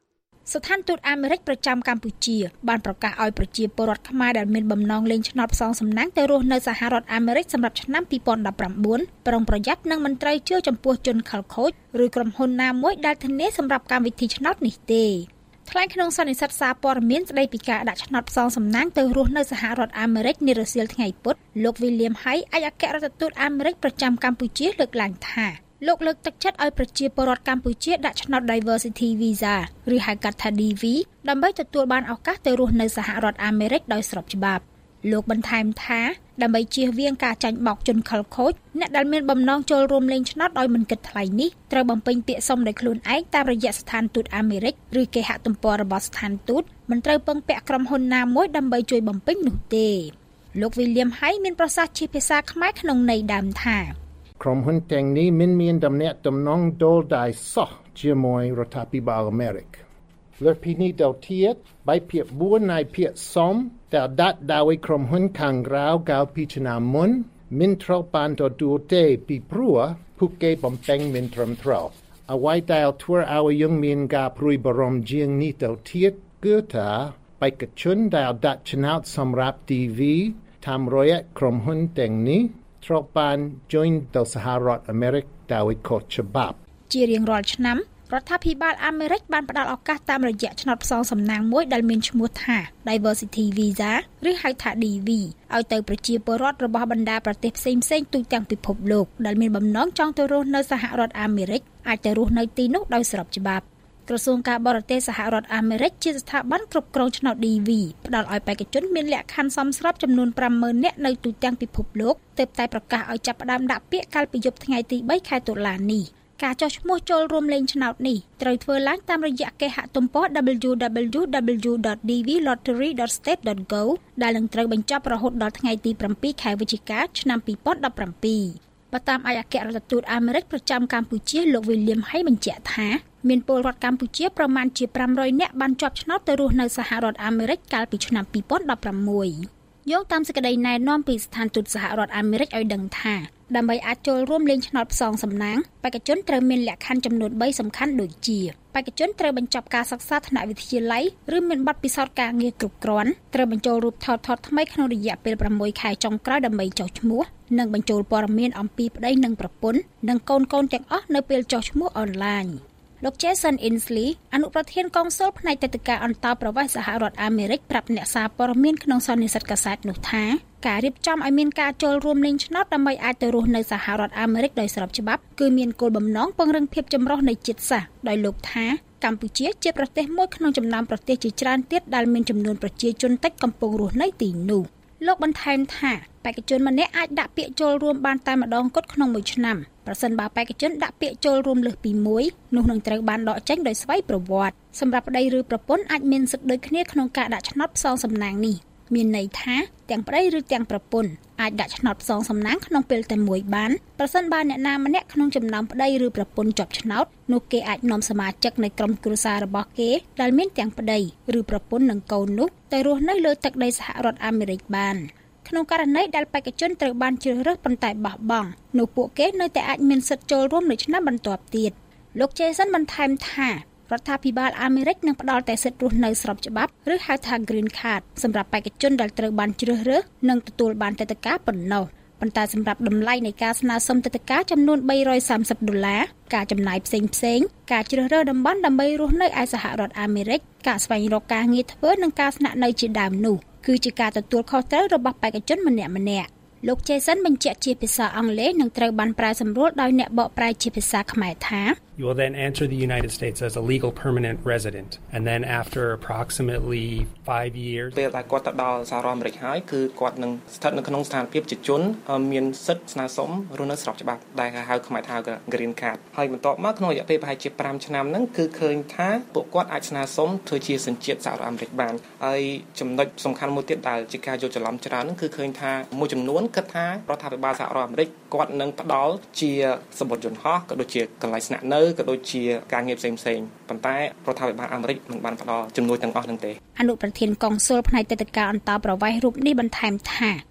ស្ថានទូតអាមេរិកប្រចាំកម្ពុជាបានប្រកាសឲ្យប្រជាពលរដ្ឋខ្មែរដែលមានបំណងលេងឆ្នោតផ្សងសំណាងទៅរស់នៅសហរដ្ឋអាមេរិកសម្រាប់ឆ្នាំពីរពាន់ដប់ប្រាំបួនប្រុងប្រយ័ត្ននិងមិនត្រូវជឿចំពោះជនខិលខូចឬក្រុមហ៊ុនណាមួយដែលធានាសម្រាប់កម្មវិធីឆ្នោតនេះទេថ្លែងក្នុងសន្និសីទសារព័ត៌មានស្ដីពីការដាក់ឆ្នោតផ្សងសំណាងទៅរស់នៅសហរដ្ឋអាមេរិកនារសៀលថ្ងៃពុធលោក William Hay ឯកអគ្គរដ្ឋទូតអាមេរិកប្រចាំកម្ពុជាលើកឡើងថាលោកលើកទឹកចិត្តឲ្យប្រជាពលរដ្ឋកម្ពុជាដាក់ឆ្នោត Diversity Visa ឬហៅកាត់ថា ឌី វី ដើម្បីទទួលបានឱកាសទៅរស់នៅសហរដ្ឋអាមេរិកដោយស្របច្បាប់លោកបន្ថែមថាដើម្បីជៀសវាងការចាញ់បោកជនខិលខូចអ្នកដែលមានបំណងចូលរួមលេងឆ្នោតដោយមិនគិតថ្លៃនេះត្រូវបំពេញពាក្យសុំដោយខ្លួនឯងតាមរយៈស្ថានទូតអាមេរិកឬគេហទំព័ររបស់ស្ថានទូតមិនត្រូវពឹងពាក់ក្រុមហ៊ុនណាមួយដើម្បីជួយបំពេញនោះទេលោក William Hay មានប្រសាសន៍ជាភាសាខ្មែរក្នុងន័យដើមថាក្រុមហ៊ុនទាំងនេះមិនមានដំណាក់ដំណងដូលដៃសោះជាមួយរដ្ឋាភិបាលអាមេរិកលើពីនេះទៅទៀតបែបភាគបួននៃភាគសំដែលដាក់ដោយក្រុមហ៊ុនខាងក្រៅកាលពីឆ្នាំមុនមិនត្រូវបានទទួលទេពីព្រោះពួកគេបំពេញមិនត្រឹមត្រូវអ្វីដែលធ្វើឲ្យយើងមានការព្រួយបារម្ភជាងនេះទៅទៀតគឺថាបេក្ខជនដែលដាក់ឆ្នោតសម្រាប់ ឌី វី តាមរយៈក្រុមហ៊ុនទាំងនេះត្រូវបានjoin ទៅសហរដ្ឋអាមេរិកដោយខុសច្បាប់ជារៀងរាល់ឆ្នាំរដ្ឋាភិបាលអាមេរិកបានផ្តល់ឱកាសតាមរយៈឆ្នោតផ្សងសំណាងមួយដែលមានឈ្មោះថា Diversity Visa ឬហៅថា ឌី វី ឲ្យទៅប្រជាពលរដ្ឋរបស់បណ្ដាប្រទេសផ្សេងៗទូទាំងពិភពលោកដែលមានបំណងចង់ទៅរស់នៅសហរដ្ឋអាមេរិកអាចទៅរស់នៅទីនោះដោយស្របច្បាប់ក្រសួងការបរទេសសហរដ្ឋអាមេរិកជាស្ថាប័នគ្រប់គ្រងឆ្នោត ឌី វី ផ្ដល់ឲ្យបេក្ខជនមានលក្ខខណ្ឌសមស្របចំនួន ប្រាំម៉ឺន នាក់នៅទូទាំងពិភពលោកទើបតែប្រកាសឲ្យចាប់ផ្ដើមដាក់ពាក្យកាលពីយប់ថ្ងៃទីបីខែតុលានេះការចុះឈ្មោះចូលរួមលេងឆ្នោតនេះត្រូវធ្វើឡើងតាមរយៈគេហទំព័រ ដប៊្លយូ ដប៊្លយូ ដប៊្លយូ ដត ឌី វី ឡូតឺរី ដត ស្តេត ដត ហ្គោ ដែលនឹងត្រូវបញ្ចប់រហូតដល់ថ្ងៃទីប្រាំពីរខែវិច្ឆិកាឆ្នាំពីរពាន់ដប់ប្រាំពីរបើតាមឯកអគ្គរដ្ឋទូតអាមេរិកប្រចាំកម្ពុជាលោក William Hay បញ្ជាក់ថាមានពលរដ្ឋកម្ពុជាប្រមាណជាប្រាំរយនាក់បានជាប់ឆ្នោតទៅរស់នៅសហរដ្ឋអាមេរិកកាលពីឆ្នាំពីរពាន់ដប់ប្រាំមួយយោងតាមសេចក្តីណែនាំពីស្ថានទូតសហរដ្ឋអាមេរិកឲ្យដឹងថាដើម្បីអាចចូលរួមលេងឆ្នោតផ្សងសំណាងបេក្ខជនត្រូវមានលក្ខខណ្ឌចំនួនបីសំខាន់ដូចជាបេក្ខជនត្រូវបញ្ចប់ការសិក្សាថ្នាក់វិទ្យាល័យឬមានបទពិសោធន៍ការងារគ្រប់គ្រាន់ត្រូវបញ្ចូលរូបថតថតថ្មីក្នុងរយៈពេលប្រាំមួយខែចុងក្រោយដើម្បីចុះឈ្មោះនិងបញ្ចូលព័ត៌មានអំពីប្តីនិងប្រពន្ធនិងកូនកូនទាំងអស់នៅពេលចុះឈ្មោះអនឡាញលោក Jason Inslee អនុប្រធានកុងស៊ុលផ្នែកទិដ្ឋាការអន្តរប្រវេសន៍សហរដ្ឋអាមេរិកប្រាប់អ្នកសារព័ត៌មានក្នុងសន្និសីទកាសែតនោះថាការរៀបចំឲ្យមានការចូលរួមលេងឆ្នោតដើម្បីអាចទៅរស់នៅសហរដ្ឋអាមេរិកដោយស្របច្បាប់គឺមានគោលបំណងពង្រឹងភាពចម្រុះនៃជាតិសាសន៍ដោយលោកថាកម្ពុជាជាប្រទេសមួយក្នុងចំណោមប្រទេសជាច្រើនទៀតដែលមានចំនួនប្រជាជនតិចកំពុងរស់នៅទីនោះលោកបន្ថែមថាបេក្ខជនម្នាក់អាចដាក់ពាក្យចូលរួមបានតែម្ដងគត់ក្នុងមួយឆ្នាំប្រសិនបើបេក្ខជនដាក់ពាក្យចូលរួមលើសពីមួយនោះនឹងត្រូវបានដកចេញដោយស្វ័យប្រវត្តិសម្រាប់ប្តីឬប្រពន្ធអាចមានសិទ្ធិដូចគ្នាក្នុងការដាក់ឆ្នោតផ្សងសំណាងនេះមានន័យថាទាំងប្តីឬទាំងប្រពន្ធអាចដាក់ឆ្នោតផ្សងសំណាងក្នុងពេលតែមួយបានប្រសិនបើអ្នកណាម្នាក់ក្នុងចំណោមប្តីឬប្រពន្ធជាប់ឆ្នោតនោះគេអាចនាំសមាជិកនៃក្រុមគ្រួសាររបស់គេដែលមានទាំងប្តីឬប្រពន្ធនិងកូននោះទៅរស់នៅលើទឹកដីសហរដ្ឋអាមេរិកបានក្នុងករណីដែលបេក្ខជនត្រូវបានជ្រើសរើសប៉ុន្តែបោះបង់នោះពួកគេនៅតែអាចមានសិទ្ធិចូលរួមនៅឆ្នាំបន្ទាប់ទៀតលោក Jason បន្ថែមថារដ្ឋាភិបាលអាមេរិកនឹងផ្ដល់តែសិទ្ធិរស់នៅស្របច្បាប់ឬហៅថា Green Card សម្រាប់បេក្ខជនដែលត្រូវបានជ្រើសរើសនិងទទួលបានទិដ្ឋាការប៉ុណ្ណោះប៉ុន្តែសម្រាប់តម្លៃនៃការស្នើសុំទិដ្ឋាការចំនួនបីរយសាមសិបដុល្លារការចំណាយផ្សេងផ្សេងការជ្រើសរើសតំបន់ដើម្បីរស់នៅឯសហរដ្ឋអាមេរិកការស្វែងរកការងារធ្វើនិងការស្នាក់នៅជាដើមនោះគឺជាការទទួលខុសត្រូវរបស់បេក្ខជនម្នាក់ម្នាក់លោក Jason បញ្ជាក់ជាភាសាអង់គ្លេសនិងត្រូវបានប្រែសម្រួលដោយអ្នកបកប្រែជាភាសាខ្មែរថា You will then enter the United States as a legal permanent resident and then after approximately five years ពេលដែលគាត់ទៅដល់សហរដ្ឋអាមេរិកហើយគឺគាត់នឹងស្ថិតនៅក្នុងស្ថានភាពជាជនមានសិទ្ធិស្នើសុំរស់នៅស្របច្បាប់ដែលគេហៅខ្មែរថា Green Card ហើយបន្ទាប់មកក្នុងរយៈពេលប្រហែលជាប្រាំឆ្នាំហ្នឹងគឺឃើញថាពួកគាត់អាចស្នើសុំធ្វើជាសញ្ជាតិសហរដ្ឋអាមេរិកបានហើយចំណុចសំខាន់មួយទៀតដែលជាការយល់ច្រឡំច្រើនហ្នឹងគឺឃើញថាមួយចំនួនគិតថារដ្ឋាភិបាលសហរដ្ឋអាមេរិកគាត់នឹងផ្ដល់ជាសម្បត្តិយន្តហោះក៏ដូចជាកន្លែងស្នាក់នៅក៏ដូចជាការងារផ្សេងផ្សេងប៉ុន្តែរដ្ឋាភិបាលអាមេរិកមិនបានផ្ដល់ជំនួយទាំងអស់ហ្នឹងទេអនុប្រធានកុងស៊ុលផ្នែកទិដ្ឋាការអន្តរប្រវេសន៍រូបនេះបន្ថែមថា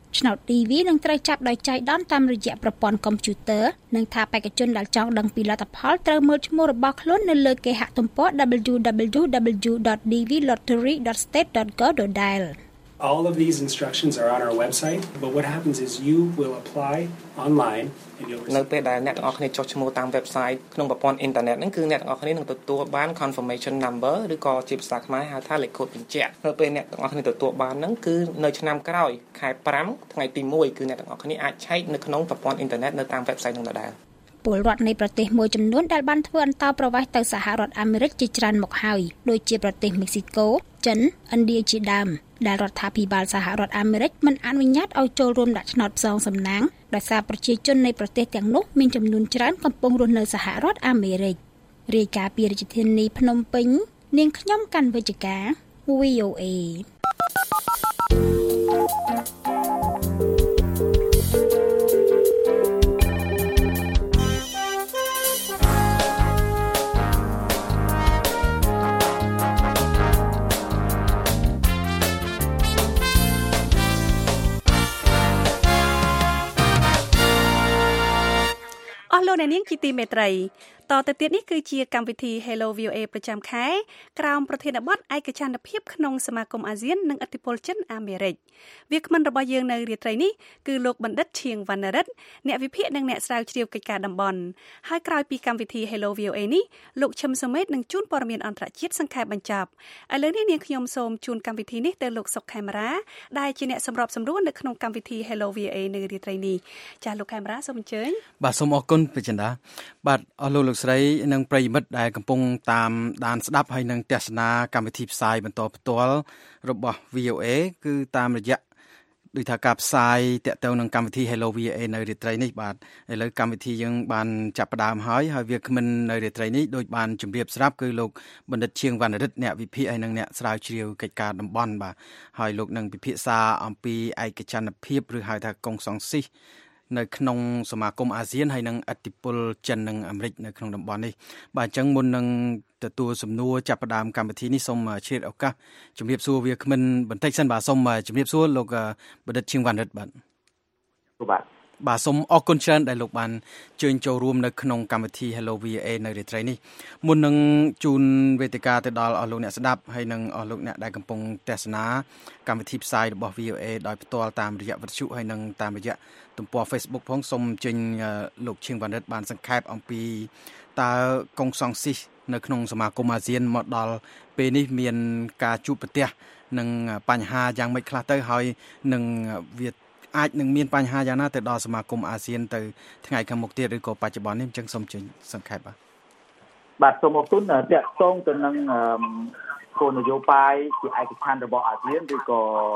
ឆ្នោត ឌី វី នឹងត្រូវចាប់ដោយចៃដន្យតាមរយៈប្រព័ន្ធកុំព្យូទ័រនិងថាបេក្ខជនដែលចង់ដឹងពីលទ្ធផលត្រូវមើលឈ្មោះរបស់ខ្លួននៅលើគេហទំព័រ double-u double-u double-u dot d v lottery dot state dot go dot i l All of these instructions are on our website, but what happens is you will apply online and you'll receive នៅពេលដែលអ្នកទាំងអស់គ្នាចុះឈ្មោះតាម website ក្នុងប្រព័ន្ធអ៊ីនធឺណិតហ្នឹងគឺអ្នកទាំងអស់គ្នានឹងទទួលបាន confirmation number ឬក៏ជាភាសាខ្មែរហៅថាលេខកូដបញ្ជាក់នៅពេលអ្នកទាំងអស់គ្នាទទួលបានហ្នឹងគឺនៅឆ្នាំក្រោយខែប្រាំថ្ងៃទីមួយគឺអ្នកទាំងអស់គ្នាអាចឆែកនៅក្នុងប្រព័ន្ធអ៊ីនធឺណិតនៅតាម website ហ្នឹងដដែលពលរដ្ឋនៃប្រទេសមួយចំនួនដែលបានធ្វើអន្តោប្រវេសន៍ទៅសហរដ្ឋអាមេរិកជាច្រើនមកហើយដូចជាប្រទេសមេស៊ីកូចិនឥណ្ឌាជាដើមដែលរដ្ឋាភិបាលសហរដ្ឋអាមេរិកមិនអនុញ្ញាតឲ្យចូលរួមដាក់ឆ្នោតផ្សងសំណាងដោយសារប្រជាជននៃប្រទេសទាំងនោះមានចំនួនច្រើនកំពុងរស់នៅសហរដ្ឋអាមេរិករាយការណ៍ពីរាជធានីភ្នំពេញនាងខ្ញុំកាន់វិជ្ជការ វី អូ អេលោកអ្នកនាងជាទីមេត្រីតទៅទៀតនេះគឺជាកម្មវិធី Hello វី អូ เอ ប្រចាំខែក្រោមប្រធានបទឯកច្ឆន្ទភាពក្នុងសមាគមអាស៊ាននិងឥទ្ធិពលចិនអាមេរិកវាគ្មិនរបស់យើងនៅរាត្រីនេះគឺលោកបណ្ឌិតឈៀងវណ្ណរិទ្ធអ្នកវិភាគនិងអ្នកស្រាវជ្រាវកិច្ចការតំបន់ហើយក្រោយពីកម្មវិធី Hello វី អូ เอ នេះលោកឈឹមសុមេតនឹងជូនព័ត៌មានអន្តរជាតិសង្ខេបបញ្ចប់ឥឡូវនេះនាងខ្ញុំសូមជូនកម្មវិធីនេះទៅលោកសុកខេមរាដែលជាអ្នកសម្របសម្រួលនៅក្នុងកម្មវិធី Hello វី អូ เอ នៅរាត្រីនេះចា៎លោកខេមរាសូមអញ្ជើញបាទសូមអរគុណពេជ្រចិន្តាបាទអស់លោកលោកស្រីនិងប្រិយមិត្តដែលកំពុងតាមដានស្ដាប់ហើយនឹងទស្សនាកម្មវិធីផ្សាយបន្តផ្ទាល់របស់ វី អូ เอ គឺតាមរយៈដូចថាការផ្សាយតាក់ទងនឹងកម្មវិធី Hello វី អូ เอ នៅរាត្រីនេះបាទឥឡូវកម្មវិធីយើងបានចាប់ផ្ដើមហើយហើយវាគ្មិននៅរាត្រីនេះដូចបានជម្រាបស្រាប់គឺលោកបណ្ឌិតឈៀងវណ្ណរិទ្ធអ្នកវិភាគហើយនិងអ្នកស្រាវជ្រាវកិច្ចការតំបន់បាទហើយលោកនឹងពិភាក្សាអំពីឯកច្ឆន្ទភាពឬហៅថាកុងសង្ស៊ីសនៅក្នុងសមាគមអាស៊ានហើយនឹងឥទ្ធិពលចិននិងអាមេរិកនៅក្នុងតំបន់នេះបាទអញ្ចឹងមុននឹងទទួលសំណួរចាប់ផ្ដើមកម្មវិធីនេះសូមឆ្លៀតឱកាសជម្រាបសួរវាគ្មិនបន្តិចសិនបាទសូមជម្រាបសួរលោកបណ្ឌិតឈៀងវណ្ណរិទ្ធបាទបាទបាទសូមអរគុណច្រើនដែលលោកបានជើញចូលរួមនៅក្នុងកម្មវិធី Hello វី អូ เอ នៅរាត្រីនេះមុននឹងជូនវេទិកាទៅដល់អស់លោកអ្នកស្ដាប់ហើយនិងអស់លោកអ្នកដែលកំពុងទស្សនាកម្មវិធីផ្សាយរបស់ វី អូ เอ ដោយផ្ទាល់តាមរយៈវិទ្យុហើយនិងតាមរយៈទំព័រ Facebook ផងសូមអញ្ជើញលោកឈៀងវណ្ណរិទ្ធបានសង្ខេបអំពីតើកុងសង្ស៊ីសនៅក្នុងសមាគមអាស៊ានមកដល់ពេលនេះមានការជួបប្រទះនឹងបញ្ហាយ៉ាងម៉េចខ្លះទៅហើយនឹងវាអាចនឹងមានបញ្ហាយ៉ាងណាទៅដល់សមាគមអាស៊ានទៅថ្ងៃខាងមុខទៀតឬក៏បច្ចុប្បន្ននេះអញ្ចឹងសូមជើញសង្ខេបបាទបាទសូមអរគុណតាក់ទងទៅនឹងគោលនយោបាយជាឯកច្ឆន្ទរបស់អាស៊ានឬក៏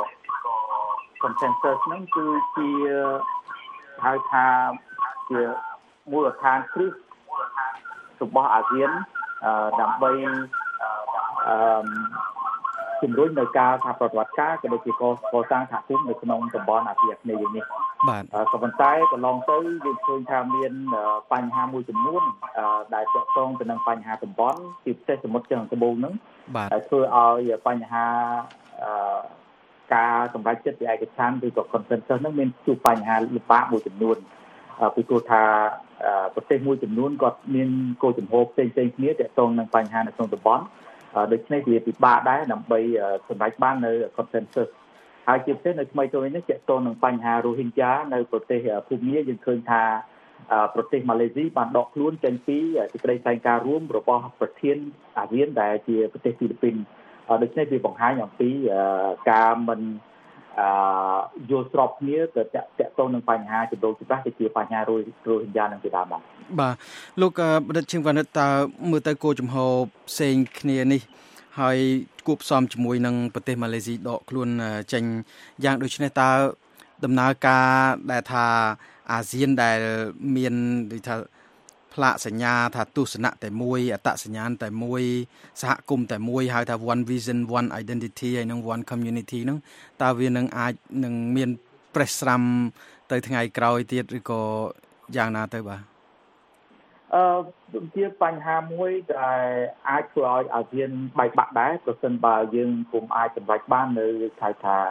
consensus ហ្នឹងគឺជាហៅថាជាមូលដ្ឋានគ្រឹះរបស់អាស៊ានដើម្បីអឺជំរុញនៅការសហប្រតិបត្តិការក៏ដូចជាកសាងសហគមន៍នៅក្នុងតំបន់អាស៊ីអាគ្នេយ៍នេះបាទក៏ប៉ុន្តែកន្លងទៅយើងឃើញថាមានបញ្ហាមួយចំនួនដែលទាក់ទងទៅនឹងបញ្ហាតំបន់ជាពិសេសសមុទ្រចិនត្បូងហ្នឹងបាទធ្វើឲ្យបញ្ហាអឺការសម្រេចចិត្តពីឯកច្ឆន្ទឬក៏ consensus ហ្នឹងមានជួបបញ្ហាលំបាកមួយចំនួនពីព្រោះថាប្រទេសមួយចំនួនគាត់មានគោលជំហរផ្សេងៗគ្នាទាក់ទងនឹងបញ្ហានៅក្នុងតំបន់ដូច្នេះវាពិបាកដែរដើម្បីសម្រេចបាននៅ consensus ហើយជាពិសេសនៅថ្មីៗនេះទាក់ទងនឹងបញ្ហា Rohingya នៅប្រទេសភូមាយើងឃើញថាប្រទេសម៉ាឡេស៊ីបានដកខ្លួនចេញពីសេចក្តីថ្លែងការណ៍រួមរបស់ប្រធានអាស៊ានដែលជាប្រទេសហ្វីលីពីនដូច្នេះវាបង្ហាញអំពីការមិនអឺយល់ស្របគ្នាទៅតាក់ទងនឹងបញ្ហាចម្រូងចម្រាសទៅជាបញ្ហារោហិញ៉ានឹងជាដើមបាទបាទលោកបណ្ឌិតឈៀងវណ្ណរិទ្ធតើមើលទៅគោលជំហរផ្សេងគ្នានេះហើយគួបផ្សំជាមួយនឹងប្រទេសម៉ាឡេស៊ីដកខ្លួនចេញយ៉ាងដូចនេះតើដំណើរការដែលថាអាស៊ានដែលមានដូចថាផ្លាកសញ្ញាថាទស្សនៈតែមួយអត្តសញ្ញាណតែមួយសហគមន៍តែមួយហៅថា one vision one identity ហើយនិង one community ហ្នឹងតើវានឹងអាចនឹងមានប្រេះស្រាំទៅថ្ងៃក្រោយទៀតឬក៏យ៉ាងណាទៅបាទអឺជាបញ្ហាមួយដែលអាចធ្វើឲ្យអាស៊ានបែកបាក់ដែរប្រសិនបើយើងពុំអាចសម្រេចបាននៅហៅថា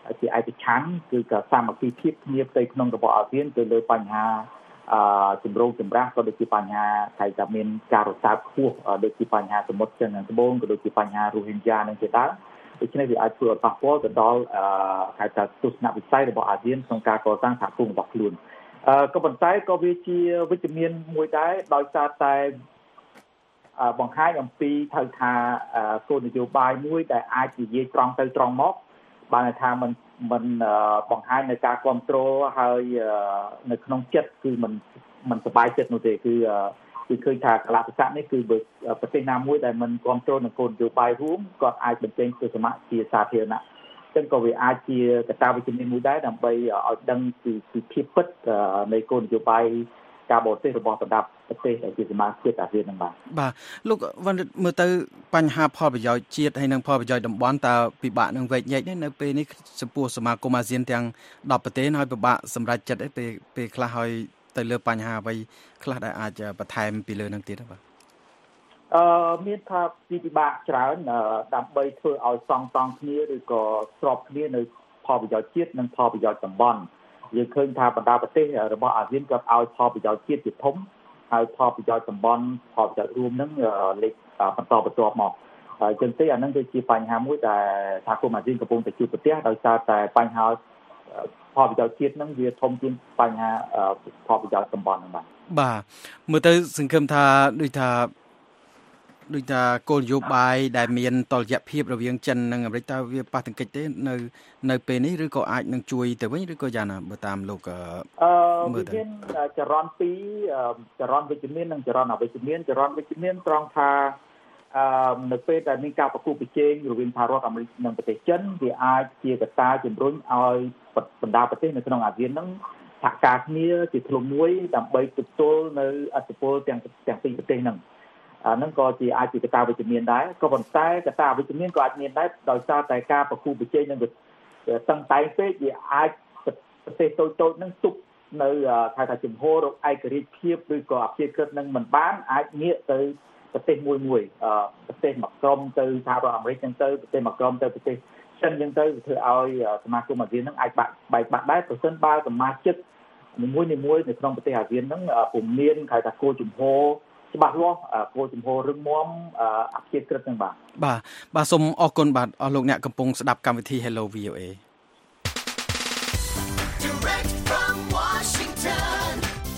ជាឯកច្ឆន្ទគឺក៏សាមគ្គីភាពគ្នាផ្ទៃក្នុងរបស់អាស៊ានទៅលើបញ្ហាអឺជំរងចម្រាស់ក៏ដូចជាបញ្ហាតែតែមានការរសាបខ្ពស់ដូចជាបញ្ហាសមុទ្រចិនខាងត្បូងក៏ដូចជាបញ្ហារ៉ូហិញយ៉ានឹងជាដើមដូច្នេះវាអាចធ្វើឲ្យប៉ះពាល់ទៅដល់អឺហៅថាទស្សនវិស័យរបស់អាស៊ានក្នុងការកសាងសហគមន៍របស់ខ្លួនអឺក៏ប៉ុន្តែក៏វាជាវិជ្ជមានមួយដែរដោយសារតែបង្ហាញអំពីថាថាគោលនយោបាយមួយដែលអាចនិយាយត្រង់ទៅត្រង់មកបានថាมันมันបង្ហាញនៅការគ្រប់គ្រងហើយនៅក្នុងចិត្តគឺมันมันសប្បាយចិត្តនោះទេគឺគឺឃើញថាកលៈទេសៈនេះគឺប្រទេសណាមួយដែលมันគ្រប់គ្រងនឹងគោលនយោបាយរួមគាត់អាចបញ្ចេញទស្សនៈជាសាធារណៈចឹងក៏វាអាចជាកត្តាវិជ្ជមានមួយដែរដើម្បីឲ្យដឹងពីពីភាពពិតនៃគោលនយោបាយការបរទេសរបស់បណ្ដាប្រទេសដែលជាសមាជិកអាស៊ាននឹងបាទបាទលោកវណ្ណរិទ្ធមើលទៅបញ្ហាផលប្រយោជន៍ជាតិហើយនិងផលប្រយោជន៍តំបន់តើពិបាកនឹងវែកញែកនេះនៅពេលនេះចំពោះសមាគមអាស៊ានទាំងដប់ប្រទេសហើយពិបាកសម្រេចចិត្តឯពេលពេលខ្លះហើយទៅលើបញ្ហាអ្វីខ្លះដែលអាចបន្ថែមពីលើនឹងទៀតបាទអឺមានថាពីពិបាកច្រើនដើម្បីធ្វើឲ្យសងសងគ្នាឬក៏ស្របគ្នានៅផលប្រយោជន៍ជាតិនិងផលប្រយោជន៍តំបន់យើងឃើញថាបណ្ដាប្រទេសរបស់អាស៊ានក៏ឲ្យផលប្រយោជន៍ជាតិជាធំហើយផលប្រយោជន៍តំបន់ផលប្រយោជន៍រួមនឹងលេខបន្តបន្ទាប់មកហើយចឹងទេអានឹងគឺជាបញ្ហាមួយដែលសហគមន៍អាស៊ានកំពុងតែជួបប្រទះដោយសារតែបញ្ហាផលប្រយោជន៍ជាតិនឹងវាធំជាងបញ្ហាផលប្រយោជន៍តំបន់ហ្នឹងបាទបាទមើលទៅសង្ឃឹមថាដូចថាដូចថាគោលនយោបាយដែលមានតុល្យភាពរវាងចិននិងអាមេរិកតើវាប៉ះទង្គិចទេនៅនៅពេលនេះឬក៏អាចនឹងជួយទៅវិញឬក៏យ៉ាងណាបើតាមលោកអឺមានចរន្តពីរចរន្តវិជ្ជមាននិងចរន្តអវិជ្ជមានចរន្តវិជ្ជមានត្រង់ថាអឺនៅពេលដែលមានការប្រគល់ប្រជែងរវាងសហរដ្ឋអាមេរិកនិងប្រទេសចិនវាអាចជាកត្តាជំរុញឲ្យបណ្ដាប្រទេសនៅក្នុងអាស៊ានហ្នឹងសហការគ្នាជាធ្លុំមួយដើម្បីទទួលនៅអធិបុលទាំងទាំងពីរប្រទេសហ្នឹងអានឹងក៏ជាអាចជាកត្តាវិជ្ជមានដែរក៏ប៉ុន្តែកត្តាអវិជ្ជមានក៏អាចមានដែរដោយសារតែការប្រគល់ប្រជែងនឹងតឹងតែងពេកវាអាចប្រទេសតូចតូចនឹងទប់នៅថាថាជំហររកឯករាជ្យភាពឬក៏អព្យាក្រឹតនឹងមិនបានអាចងាកទៅប្រទេសមួយមួយប្រទេសមួយក្រុមទៅសហរដ្ឋអាមេរិកចឹងទៅប្រទេសមួយក្រុមទៅប្រទេសចិនចឹងទៅធ្វើឲ្យសមាគមអាស៊ាននឹងអាចបាក់បែកបាក់ដែរប្រសិនបើសមាជិកនីមួយនីមួយនៅក្នុងប្រទេសអាស៊ាននឹងពុំមានគេថាគោលជំហរច្បាស់លាស់គោលជំហររឹងមាំអព្យាក្រឹតនឹងបាទបាទបាទសូមអរគុណបាទអស់លោកអ្នកកំពុងស្ដាប់កម្មវិធី Hello វី អូ เอ Direct from Washington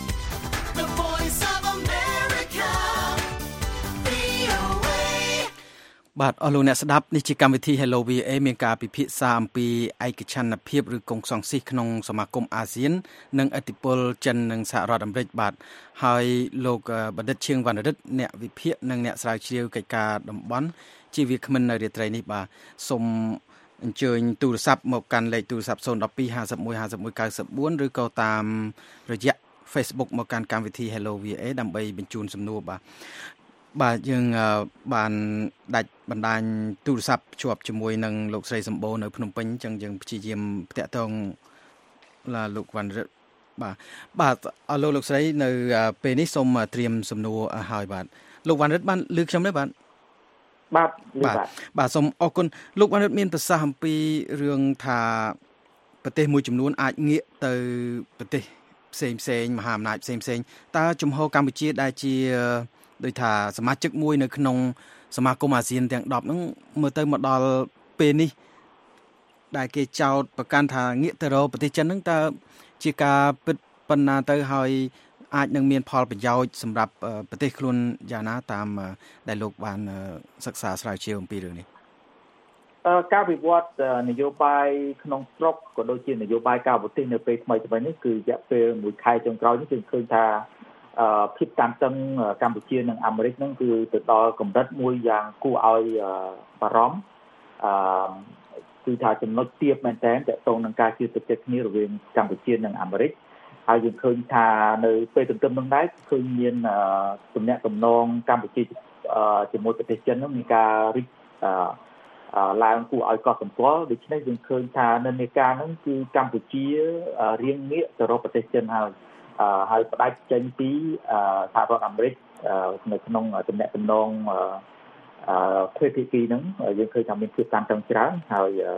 The Voice of America វី អូ เอបាទអស់លោកអ្នកស្ដាប់នេះជាកម្មវិធី Hello វី អូ เอ មានការពិភាក្សាអំពីឯកច្ឆន្ទភាពឬកុងសង្ស៊ីសក្នុងសមាគមអាស៊ាននិងឥទ្ធិពលចិននិងសហរដ្ឋអាមេរិកបាទហើយលោកបណ្ឌិតឈៀងវណ្ណរិទ្ធអ្នកវិភាគនិងអ្នកស្រាវជ្រាវកិច្ចការតំបន់ជាវាគ្មិននៅរាត្រីនេះបាទសូមអញ្ជើញទូរស័ព្ទមកកាន់លេខទូរស័ព្ទ 012 51 51 94 ឬក៏តាមរយៈ Facebook មកកាន់កម្មវិធី Hello វី អូ เอ ដើម្បីបញ្ជូនសំណួរបាទបាទយើងបានដាច់បណ្ដាញទូរស័ព្ទភ្ជាប់ជាមួយនឹងលោកស្រីសម្បូរនៅភ្នំពេញអញ្ចឹងយើងព្យាយាមតាក់ទងឡាលោកវណ្ណរិទ្ធបាទបាទអរលោកលោកស្រីនៅពេលនេះសូមត្រៀមសំណួរឲ្យបាទលោកវណ្ណរិទ្ធបានលើកខ្ញុំទេបាទបាទបាទបាទសូមអរគុណលោកវណ្ណរិទ្ធមានប្រសាសន៍អំពីរឿងថាប្រទេសមួយចំនួនអាចងាកទៅប្រទេសផ្សេងផ្សេងមហាអំណាចផ្សេងផ្សេងតើជំហរកម្ពុជាដែលជាដោយថាសមាជិកមួយនៅក្នុងសមាគមអាស៊ានទាំងដប់ហ្នឹងមើលទៅមកដល់ពេលនេះដែលគេចោទប្រកាន់ថាងាកទៅរកប្រទេសចិនហ្នឹងតើជាការពិតប៉ុណ្ណាទៅហើយអាចនឹងមានផលប្រយោជន៍សម្រាប់ប្រទេសខ្លួនយ៉ាងណាតាមដែលលោកបានសិក្សាស្រាវជ្រាវអំពីរឿងនេះការវិវត្តនយោបាយក្នុងស្រុកក៏ដូចជានយោបាយការបរទេសនៅពេលថ្មីថ្មីនេះគឺរយៈពេលមួយខែចុងក្រោយនេះគឺឃើញថាភាពតានតឹងកម្ពុជានិងអាមេរិកហ្នឹងគឺទៅដល់កម្រិតមួយយ៉ាងគួរឲ្យបារម្ភអឺគឺថាចំណុចទាបមែនទែនទាក់ទងនឹងការជឿទុកចិត្តគ្នារវាងកម្ពុជានិងអាមេរិកហើយយើងឃើញថានៅពេលទន្ទឹមនឹងដែរឃើញមានទំនាក់ទំនងកម្ពុជាជាមួយប្រទេសចិនហ្នឹងមានការរីកឡើងគួរឲ្យកត់សម្គាល់ដូច្នេះយើងឃើញថានិន្នាការហ្នឹងគឺកម្ពុជារៀងងាកទៅរកប្រទេសចិនហើយហើយផ្ដាច់ចេញពីសហរដ្ឋអាមេរិកនៅក្នុងទំនាក់ទំនងទ្វេភាគីហ្នឹងយើងឃើញថាមានភាពតានតឹងច្រើនហើយ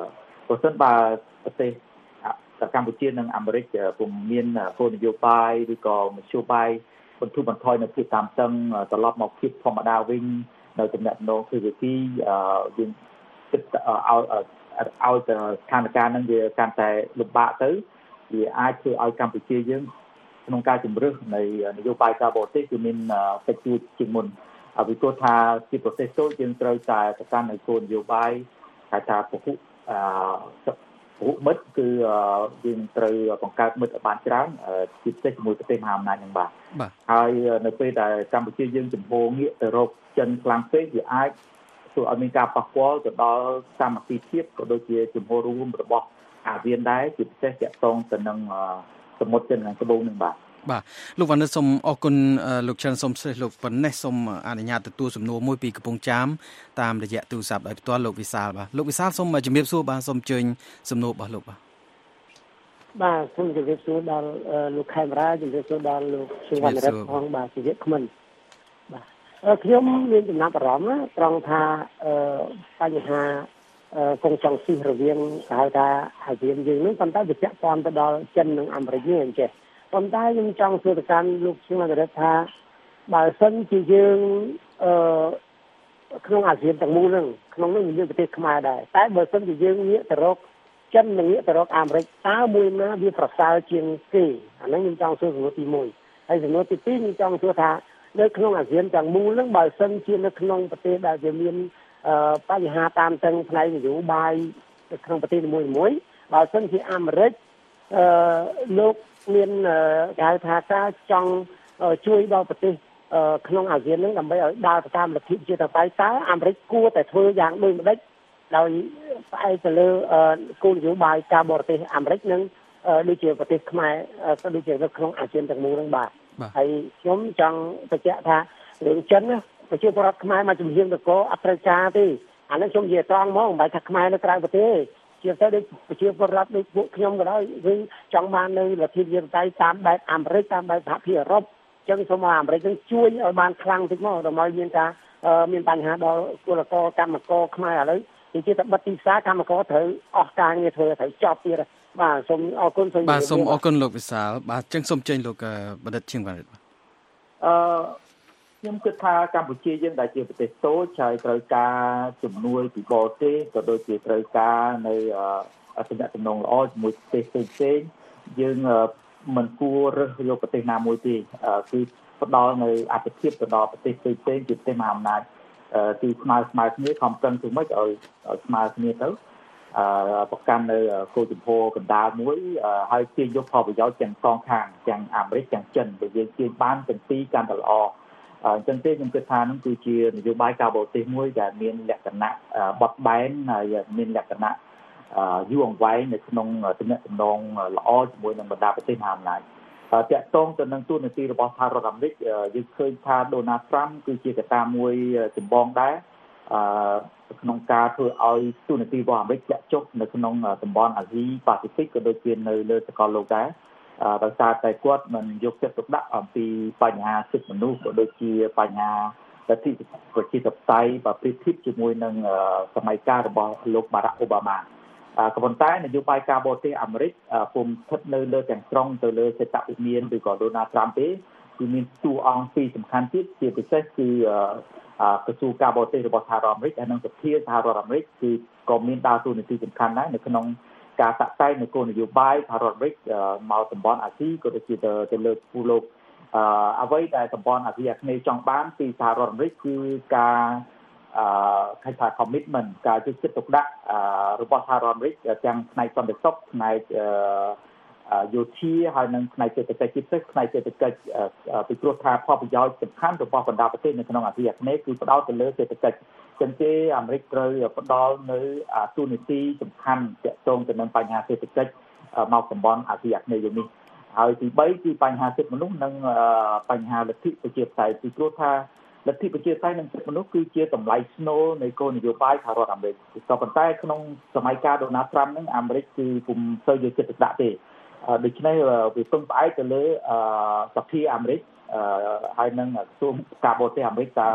ប្រសិនបើប្រទេសកម្ពុជានិងអាមេរិកពុំមានគោលនយោបាយឬក៏មធ្យោបាយបន្ធូរបន្ថយនៅភាពតានតឹងត្រឡប់មកភាពធម្មតាវិញនៅទំនាក់ទំនងទ្វេភាគីយើងគិតឲ្យឲ្យស្ថានភាពហ្នឹងវាកាន់តែលំបាកទៅវាអាចធ្វើឲ្យកម្ពុជាយើងក្នុងការជំរុញនៃនយោបាយការបរទេសគឺមានកិច្ចជួយជាងមុនពីព្រោះថាជាប្រទេសតូចយើងត្រូវតែប្រកាន់នៅគោលនយោបាយហៅថាពហុអឺពហុមិត្តគឺយើងត្រូវបង្កើតមិត្តឲ្យបានច្រើនជាពិសេសជាមួយប្រទេសមហាអំណាចនឹងបាទហើយនៅពេលដែលកម្ពុជាយើងចំហងាកទៅរកចិនខ្លាំងពេកវាអាចធ្វើឲ្យមានការប៉ះពាល់ទៅដល់សាមគ្គីភាពក៏ដូចជាចំហរួមរបស់អាស៊ានដែរជាពិសេសទាក់ទងទៅនឹងសមុទ្រចិនខាងត្បូងនឹងបាទបាទលោកវណ្ណិតសូមអរគុណលោកច្រើនសូមស្លេះលោកប៉ុណ្ណេះសូមអនុញ្ញាតទទួលសំណួរមួយពីកំពង់ចាមតាមរយៈទូរស័ព្ទដោយផ្ទាល់លោកវិសាលបាទលោកវិសាលសូមជំរាបសួរបាទសូមអញ្ជើញសំណួររបស់លោកបាទបាទសូមជម្រាបសួរដល់លោកខេមរាជម្រាបសួរដល់លោកសុវណ្ណរិទ្ធផងបាទជាវិក្កាមិនបាទខ្ញុំមានចំណាប់អារម្មណ៍ត្រង់ថាបញ្ហាកងចង់ស៊ីរវាងគេហៅថាអាស៊ានយើងនឹងប៉ុន្តែវាពាក់ព័ន្ធទៅដល់ចិននិងអាមេរិកនេះអញ្ចឹងប៉ុន្តែខ្ញុំចង់សួរទៅកាន់លោកសុវណ្ណរិទ្ធថាបើសិនជាយើងអឺក្នុងអាស៊ានទាំងមូលហ្នឹងក្នុងនោះមានប្រទេសខ្មែរដែរតែបើសិនជាយើងងាកទៅរកចិននិងងាកទៅរកអាមេរិកតើមួយណាវាប្រសើរជាងគេអាហ្នឹងខ្ញុំចង់សួរសំណួរទីមួយហើយសំណួរទីពីរខ្ញុំចង់សួរថានៅក្នុងអាស៊ានទាំងមូលហ្នឹងបើសិនជានៅក្នុងប្រទេសដែលវាមានអឺបញ្ហាតាមតឹងផ្នែកនយោបាយនៅក្នុងប្រទេសនីមួយៗបើសិនជាអាមេរិកអឺលោកមានគេហៅថាការចង់ជួយដល់ប្រទេសក្នុងអាស៊ានហ្នឹងដើម្បីឲ្យដើរទៅតាមលទ្ធិប្រជាធិបតេយ្យតើអាមេរិកគួរតែធ្វើយ៉ាងដូចម្ដេចដោយផ្អែកទៅលើគោលនយោបាយការបរទេសអាមេរិកនិងដូចជាប្រទេសខ្មែរក៏ដូចជានៅក្នុងអាស៊ានទាំងមូលហ្នឹងបាទហើយខ្ញុំចង់បញ្ជាក់ថារឿងចិនណាប្រជាពលរដ្ឋខ្មែរមកជំនៀងតកអត់ត្រូវការទេអានេះខ្ញុំនិយាយត្រង់មកមិនបាច់ថាខ្មែរនៅក្រៅប្រទេសជាទៅដូចប្រជាពលរដ្ឋដូចពួកខ្ញុំក៏ដោយគឺចង់បាននៅលទ្ធិប្រជាធិបតេយ្យតាមបែបអាមេរិកតាមបែបសហភាពអឺរ៉ុបអញ្ចឹងសូមឲ្យអាមេរិកនឹងជួយឲ្យបានខ្លាំងតិចមកដើម្បីមានការមានបញ្ហាដល់ពលករកម្មករខ្មែរឥឡូវនិយាយតែបិទទីផ្សារកម្មករត្រូវអស់ការងារធ្វើត្រូវចប់ទៀតបាទសូមអរគុណសូមបាទសូមអរគុណលោកវិសាលបាទអញ្ចឹងសូមចេញលោកបណ្ឌិតឈៀងវណ្ណរិទ្ធបាទអឺខ្ញុំគិតថាកម្ពុជាយើងដែលជាប្រទេសតូចហើយត្រូវការជំនួយពីបរទេសក៏ដូចជាត្រូវការនៅទំនាក់ទំនងល្អជាមួយប្រទេសផ្សេងៗយើងមិនគួររើសយកប្រទេសណាមួយទេគឺផ្ដល់នៅអត្ថប្រយោជន៍ទៅដល់ប្រទេសផ្សេងៗជាប្រទេសមហាអំណាចគឺស្មើស្មើគ្នាខំប្រឹងធ្វើម៉េចឲ្យស្មើគ្នាទៅអឺប្រកាន់នៅគោលជំហរកណ្ដាលមួយហើយទាញយកផលប្រយោជន៍ទាំងសងខាងទាំងអាមេរិកទាំងចិនដែលយើងទាញបានទាំងពីរកាន់តែល្អអញ្ចឹងទេខ្ញុំគិតថានឹងគឺជានយោបាយការបរទេសមួយដែលមានលក្ខណៈបត់បែនហើយមានលក្ខណៈយូរអង្វែងនៅក្នុងទំនាក់ទំនងល្អជាមួយនឹងបណ្ដាប្រទេសមហាអំណាចតាក់ទងទៅនឹងទូនាទីរបស់សហរដ្ឋអាមេរិកយើងឃើញថាដូណាល់ត្រាំគឺជាកត្តាមួយចម្បងដែរក្នុងការធ្វើឲ្យទូនាទីរបស់អាមេរិកធ្លាក់ចុះនៅក្នុងតំបន់អាស៊ីប៉ាស៊ីហ្វិកក៏ដូចជានៅលើសកលលោកដែរដោយសារតែគាត់មិនយកចិត្តទុកដាក់អំពីបញ្ហាសិទ្ធិមនុស្សក៏ដូចជាបញ្ហាលទ្ធិប្រជាធិបតេយ្យបើប្រៀបធៀបជាមួយនឹងសម័យកាលរបស់លោកបារ៉ាក់អូបាម៉ាក៏ប៉ុន្តែនយោបាយការបរទេសអាមេរិកពុំស្ថិតនៅលើទាំងស្រុងទៅលើសេតវិមានឬក៏ដូណាល់ត្រាំទេគឺមានតួអង្គពីរសំខាន់ទៀតជាពិសេសគឺក្រសួងការបរទេសរបស់សហរដ្ឋអាមេរិកហើយនិងសភាសហរដ្ឋអាមេរិកគឺក៏មានដើរតួនាទីសំខាន់ដែរនៅក្នុងការតាក់តែងនៅគោលនយោបាយសហរដ្ឋអាមេរិកមកតំបន់អាស៊ីក៏ដូចជាទៅលើភូមិលោកអ្វីដែលតំបន់អាស៊ីអាគ្នេយ៍ចង់បានពីសហរដ្ឋអាមេរិកគឺការអឺគេថា commitment ការយកចិត្តទុកដាក់របស់សហរដ្ឋអាមេរិកទាំងផ្នែកសន្តិសុខផ្នែកយោធាហើយនិងផ្នែកសេដ្ឋកិច្ចជាពិសេសផ្នែកសេដ្ឋកិច្ចពីព្រោះថាផលប្រយោជន៍សំខាន់របស់បណ្ដាប្រទេសនៅក្នុងអាស៊ីអាគ្នេយ៍គឺផ្ដោតទៅលើសេដ្ឋកិច្ចចឹងទេអាមេរិកត្រូវផ្ដល់នៅទូនាទីសំខាន់ទាក់ទងទៅនឹងបញ្ហាសេដ្ឋកិច្ចមកតំបន់អាស៊ីអាគ្នេយ៍នេះហើយទីបីគឺបញ្ហាសិទ្ធិមនុស្សនិងបញ្ហាលទ្ធិប្រជាធិបតេយ្យពីព្រោះថាលទ្ធិប្រជាធិបតេយ្យនិងសិទ្ធិមនុស្សគឺជាតម្លៃស្នូលនៃគោលនយោបាយសហរដ្ឋអាមេរិកក៏ប៉ុន្តែក្នុងសម័យកាលដូណាល់ត្រាំហ្នឹងអាមេរិកគឺពុំសូវយកចិត្តទុកដាក់ទេដូច្នេះវាពឹងផ្អែកទៅលើសភាអាមេរិកហើយនិងក្រសួងការបរទេសអាមេរិកតើ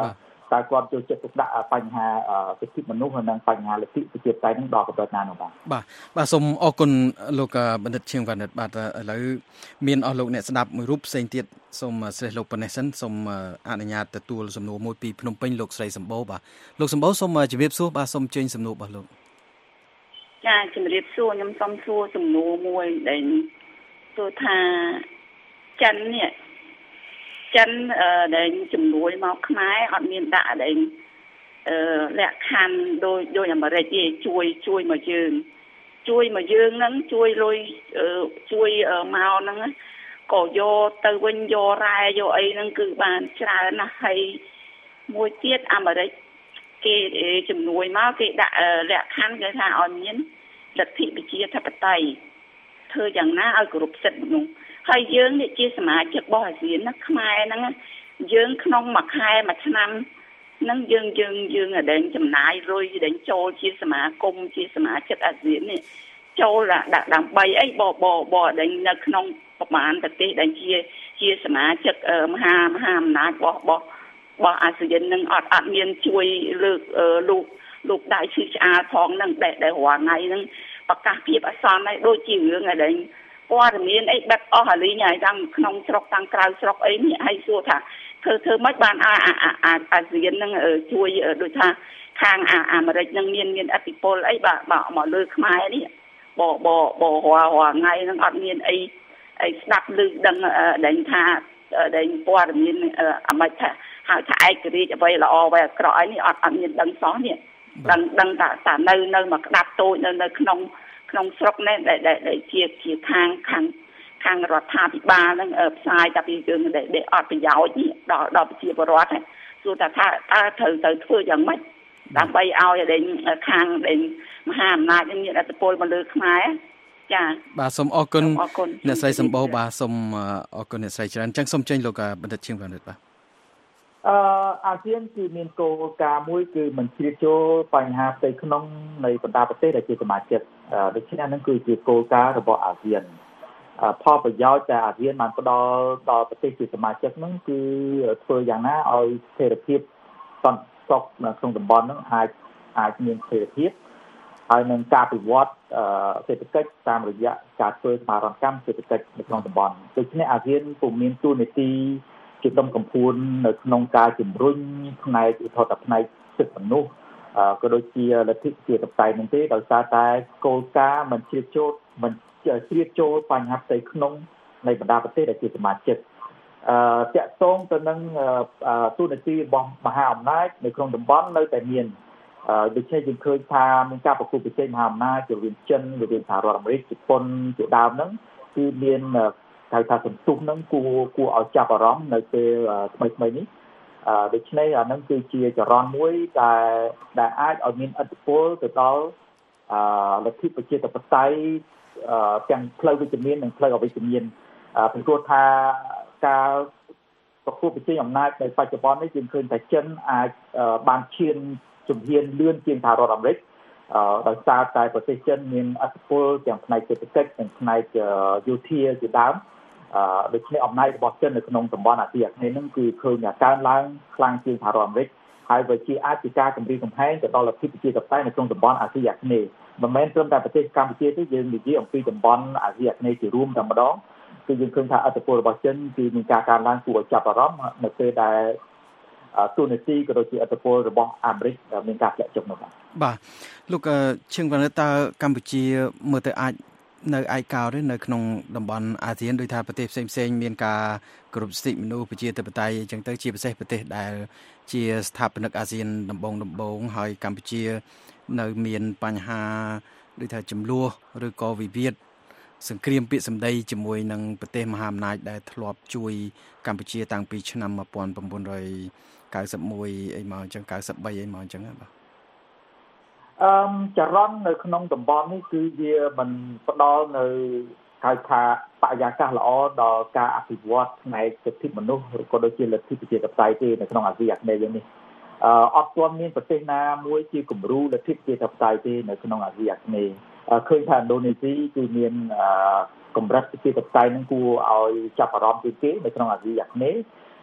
តើគាត់ចូលចិត្តទុកដាក់បញ្ហាសិទ្ធិមនុស្សនិងបញ្ហាលទ្ធិប្រជាធិបតេយ្យនឹងដល់កម្រិតណានោះបាទបាទបាទសូមអរគុណលោកបណ្ឌិតឈៀងវណ្ណិតបាទឥឡូវមានអស់លោកអ្នកស្ដាប់មួយរូបផ្សេងទៀតសូមស្រេះលោកប៉ុណ្ណេះសិនសូមអនុញ្ញាតទទួលសំណួរមួយពីភ្នំពេញលោកស្រីសម្បូរបាទលោកសម្បូរសូមជម្រាបសួរបាទសូមជើញសំណួររបស់លោកចាជម្រាបសួរខ្ញុំសូមសួរសំណួរមួយដែលទូថាចិននេះចិនអឺដែលជំនួយមកខ្មែរអត់មានដាក់ដែលអឺលក្ខខណ្ឌដោយដោយអាមេរិកទេជួយជួយមកយើងជួយមកយើងហ្នឹងជួយលុយជួយមកហ្នឹងក៏យកទៅវិញយករ៉ែយកអីហ្នឹងគឺបានច្រើនណាស់ហើយមួយទៀតអាមេរិកគេជំនួយមកគេដាក់លក្ខខណ្ឌគេថាអត់មានលទ្ធិប្រជាធិបតេយ្យធ្វើយ៉ាងណាឲ្យគោរពសិទ្ធិមនុស្សហើយយើងនេះជាសមាជិករបស់អាស៊ានណាខ្មែរហ្នឹងយើងក្នុងមួយខែមួយឆ្នាំហ្នឹងយើងយើងយើងដែលចំណាយលុយដែលចូលជាសមាគមជាសមាជិកអាស៊ាននេះចូលដាក់ដើម្បីអីបបបដែលនៅក្នុងប្រមាណប្រទេសដែលជាជាសមាជិកមហាមហាអំណាចរបស់របស់អាស៊ាននឹងអត់អត់មានជួយលើកលោកលោកដៃឈឺឆ្អាលផងហ្នឹងដែលដែលរាល់ថ្ងៃហ្នឹងប្រកាសភាពអសន្នហើយដូចជារឿងឯដែលព័ត៌មានអីបិទអស់ហើយលីងហើយតាមក្នុងស្រុកតាមក្រៅស្រុកអីនេះហើយសួរថាធ្វើធ្វើមិនបានអាអាស៊ាននឹងជួយដូចថាខាងអាមេរិកនឹងមានមានអធិបុលអីបាទមកលើខ្មែរនេះបបបរាល់រាល់ថ្ងៃនឹងអត់មានអីអីស្ដាប់ឮដឹងដែលថាដែលព័ត៌មានអាមេរិកថាហៅថាឯករាជ្យអ្វីល្អអ្វីអាក្រក់អីនេះអត់អត់មានដឹងសោះនេះដឹងដឹងតែតែនៅនៅមកក្តាប់តូចនៅនៅក្នុងក្នុងស្រុកនេះដែលដែលជាជាខាងខាងខាងរដ្ឋាភិបាលហ្នឹងផ្សាយតែពីរឿងដែលអត់ប្រយោជន៍នេះដល់ដល់ប្រជាពលរដ្ឋហ្នឹងសួរថាថាតើត្រូវទៅធ្វើយ៉ាងម៉េចដើម្បីឲ្យដែលខាងដែលមហាអំណាចមានអធិបុលមកលើខ្មែរចា៎បាទសូមអរគុណអ្នកស្រីសម្បូរបាទសូមអរគុណអ្នកស្រីច្រើនអញ្ចឹងសូមចេញលោកបណ្ឌិតឈៀងវណ្ណិតបាទអឺអាស៊ានគឺមានគោលការណ៍មួយគឺមិនជ្រៀតចូលបញ្ហាផ្ទៃក្នុងនៃបណ្ដាប្រទេសដែលជាសមាជិកដូច្នេះហ្នឹងគឺជាគោលការណ៍របស់អាស៊ានផលប្រយោជន៍ដែលអាស៊ានបានផ្ដល់ដល់ប្រទេសជាសមាជិកហ្នឹងគឺធ្វើយ៉ាងណាឲ្យស្ថិរភាពសន្តិសុខនៅក្នុងតំបន់ហ្នឹងអាចអាចមានស្ថិរភាពហើយនឹងការពិវត្តសេដ្ឋកិច្ចតាមរយៈការធ្វើសមារណកម្មសេដ្ឋកិច្ចនៅក្នុងតំបន់ដូច្នេះអាស៊ានពុំមានតួនាទីជាដុំកំភួននៅក្នុងការជំរុញផ្នែកឧទាហរណ៍ផ្នែកសិទ្ធិមនុស្សក៏ដូចជាលទ្ធិប្រជាធិបតេយ្យនឹងទេដោយសារតែគោលការណ៍មិនជ្រៀតចូលមិនជ្រៀតចូលបញ្ហាផ្ទៃក្នុងនៃបណ្ដាប្រទេសដែលជាសមាជិកអឺតាក់ទងទៅនឹងតួនាទីរបស់មហាអំណាចនៅក្នុងតំបន់នៅតែមានដូច្នេះយើងឃើញថាមានការប្រគល់ប្រជែងមហាអំណាចរវាងចិនរវាងសហរដ្ឋអាមេរិកជប៉ុនជាដើមហ្នឹងគឺមានហៅថាសន្ទុះហ្នឹងគួរគួរឲ្យចាប់អារម្មណ៍នៅពេលថ្មីថ្មីនេះដូច្នេះអាហ្នឹងគឺជាចរន្តមួយដែលដែលអាចឲ្យមានឥទ្ធិពលទៅដល់លទ្ធិប្រជាធិបតេយ្យទាំងផ្លូវវិជ្ជមាននិងផ្លូវអវិជ្ជមានពីព្រោះថាការប្រគល់ប្រជែងអំណាចនៅបច្ចុប្បន្ននេះយើងឃើញថាចិនអាចបានឈានជំហានលឿនជាងសហរដ្ឋអាមេរិកដោយសារតែប្រទេសចិនមានឥទ្ធិពលទាំងផ្នែកសេដ្ឋកិច្ចនិងផ្នែកយោធាជាដើមដូច្នេះអំណាចរបស់ចិននៅក្នុងតំបន់អាស៊ីអាគ្នេយ៍ហ្នឹងគឺឃើញថាកើនឡើងខ្លាំងជាងសហរដ្ឋអាមេរិកហើយវាជាអាចជាការគម្រាមកំហែងទៅដល់លទ្ធិប្រជាធិបតេយ្យនៅក្នុងតំបន់អាស៊ីអាគ្នេយ៍មិនមែនត្រឹមតែប្រទេសកម្ពុជាទេយើងនិយាយអំពីតំបន់អាស៊ីអាគ្នេយ៍ជារួមតែម្ដងគឺយើងឃើញថាឥទ្ធិពលរបស់ចិនគឺមានការកើនឡើងគួរឲ្យចាប់អារម្មណ៍នៅពេលដែលទូនាទីក៏ដូចជាឥទ្ធិពលរបស់អាមេរិកមានការធ្លាក់ចុះនោះបាទបាទលោកឈឹងវណ្ណិតតើកម្ពុជាមើលទៅអាចនៅឯកោទេនៅក្នុងតំបន់អាស៊ានដោយថាប្រទេសផ្សេងផ្សេងមានការគោរពសិទ្ធិមនុស្សប្រជាធិបតេយ្យអញ្ចឹងទៅជាពិសេសប្រទេសដែលជាស្ថាបនិកអាស៊ានដំបូងដំបូងហើយកម្ពុជានៅមានបញ្ហាដូចថាចំនួនឬក៏វិវាទសង្គ្រាមពាក្យសម្ដីជាមួយនឹងប្រទេសមហាអំណាចដែលធ្លាប់ជួយកម្ពុជាតាំងពីឆ្នាំmột nghìn chín trăm chín mươi mốtអីមកអញ្ចឹងchín mươi baអីមកអញ្ចឹងបាទអឺចរន្តនៅក្នុងតំបន់នេះគឺវាមិនផ្ដល់នៅហៅថាបរិយាកាសល្អដល់ការអភិវឌ្ឍផ្នែកសិទ្ធិមនុស្សឬក៏ដូចជាលទ្ធិប្រជាធិបតេយ្យទេនៅក្នុងអាស៊ីអាគ្នេយ៍យើងនេះអឺអត់ទាន់មានប្រទេសណាមួយជាគំរូលទ្ធិប្រជាធិបតេយ្យទេនៅក្នុងអាស៊ីអាគ្នេយ៍ឃើញថាឥណ្ឌូនេស៊ីគឺមានកម្រិតប្រជាធិបតេយ្យនឹងគួរឲ្យចាប់អារម្មណ៍ជាងគេនៅក្នុងអាស៊ីអាគ្នេយ៍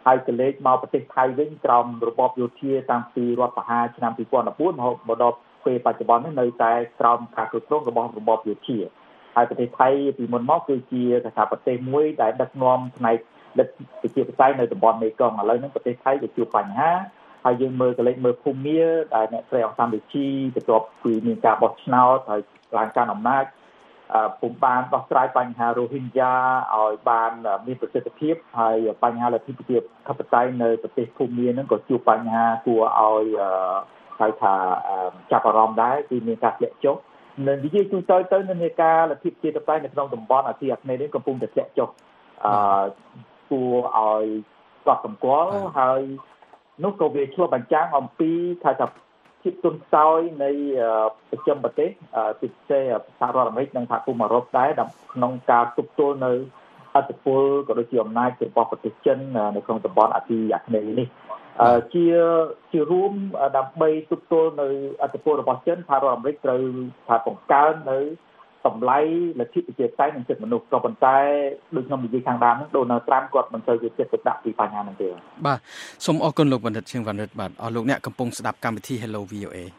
ហើយកលេចមកប្រទេសថៃវិញក្រោមរបបយោធាតាំងពីរដ្ឋប្រហារឆ្នាំពីរពាន់ដប់បួនរហូតមកដល់ពេលបច្ចុប្បន្ននេះនៅតែក្រោមការគ្រប់គ្រងរបស់របបយោធាហើយប្រទេសថៃពីមុនមកគឺជាថាប្រទេសមួយដែលដឹកនាំផ្នែកលទ្ធិប្រជាធិបតេយ្យនៅតំបន់មេគង្គឥឡូវនេះប្រទេសថៃក៏ជួបបញ្ហាហើយយើងមើលកលេចមើលភូមាដែលអ្នកស្រីអង្សាំឌីជីបន្ទាប់ពីមានការបោះឆ្នោតហើយឡើងកាន់អំណាចពុំបានដោះស្រាយបញ្ហា Rohingya ឲ្យបានមានប្រសិទ្ធភាពហើយបញ្ហាលទ្ធិប្រជាធិបតេយ្យនៅប្រទេសភូមាហ្នឹងក៏ជួបបញ្ហាគួរឲ្យហៅថាចាប់អារម្មណ៍ដែរគឺមានការធ្លាក់ចុះនៅនិយាយទូទៅទៅនៅនៃការលទ្ធិប្រជាធិបតេយ្យនៅក្នុងតំបន់អាស៊ីអាគ្នេយ៍នេះកំពុងតែធ្លាក់ចុះអឺគួរឲ្យកត់សម្គាល់ហើយនោះក៏វាឆ្លុះបញ្ចាំងអំពីថាថាភាពទន់ខ្សោយនៃប្រចាំប្រទេសពិសេសសហរដ្ឋអាមេរិកនិងសហគមន៍អឺរ៉ុបដែរក្នុងការទប់ទល់នៅអធិបតេយ្យក៏ដូចជាអំណាចរបស់ប្រទេសចិននៅក្នុងតំបន់អាស៊ីអាគ្នេយ៍នេះជាជារួមដើម្បីទប់ទល់នៅអធិបតេយ្យរបស់ចិនសហរដ្ឋអាមេរិកត្រូវថាបង្កើននៅតម្លៃលទ្ធិប្រជាធិបតេយ្យនិងសិទ្ធិមនុស្សក៏ប៉ុន្តែដូចខ្ញុំនិយាយខាងដើមហ្នឹងដូណាល់ត្រាំគាត់មិនសូវយកចិត្តទុកដាក់ពីបញ្ហាហ្នឹងទេបាទសូមអរគុណលោកបណ្ឌិតឈៀងវណ្ណរិទ្ធបាទអស់លោកអ្នកកំពុងស្ដាប់កម្មវិធី Hello វី អូ เอ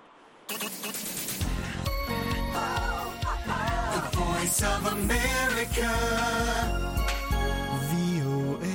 The Voice of America វី អូ เอ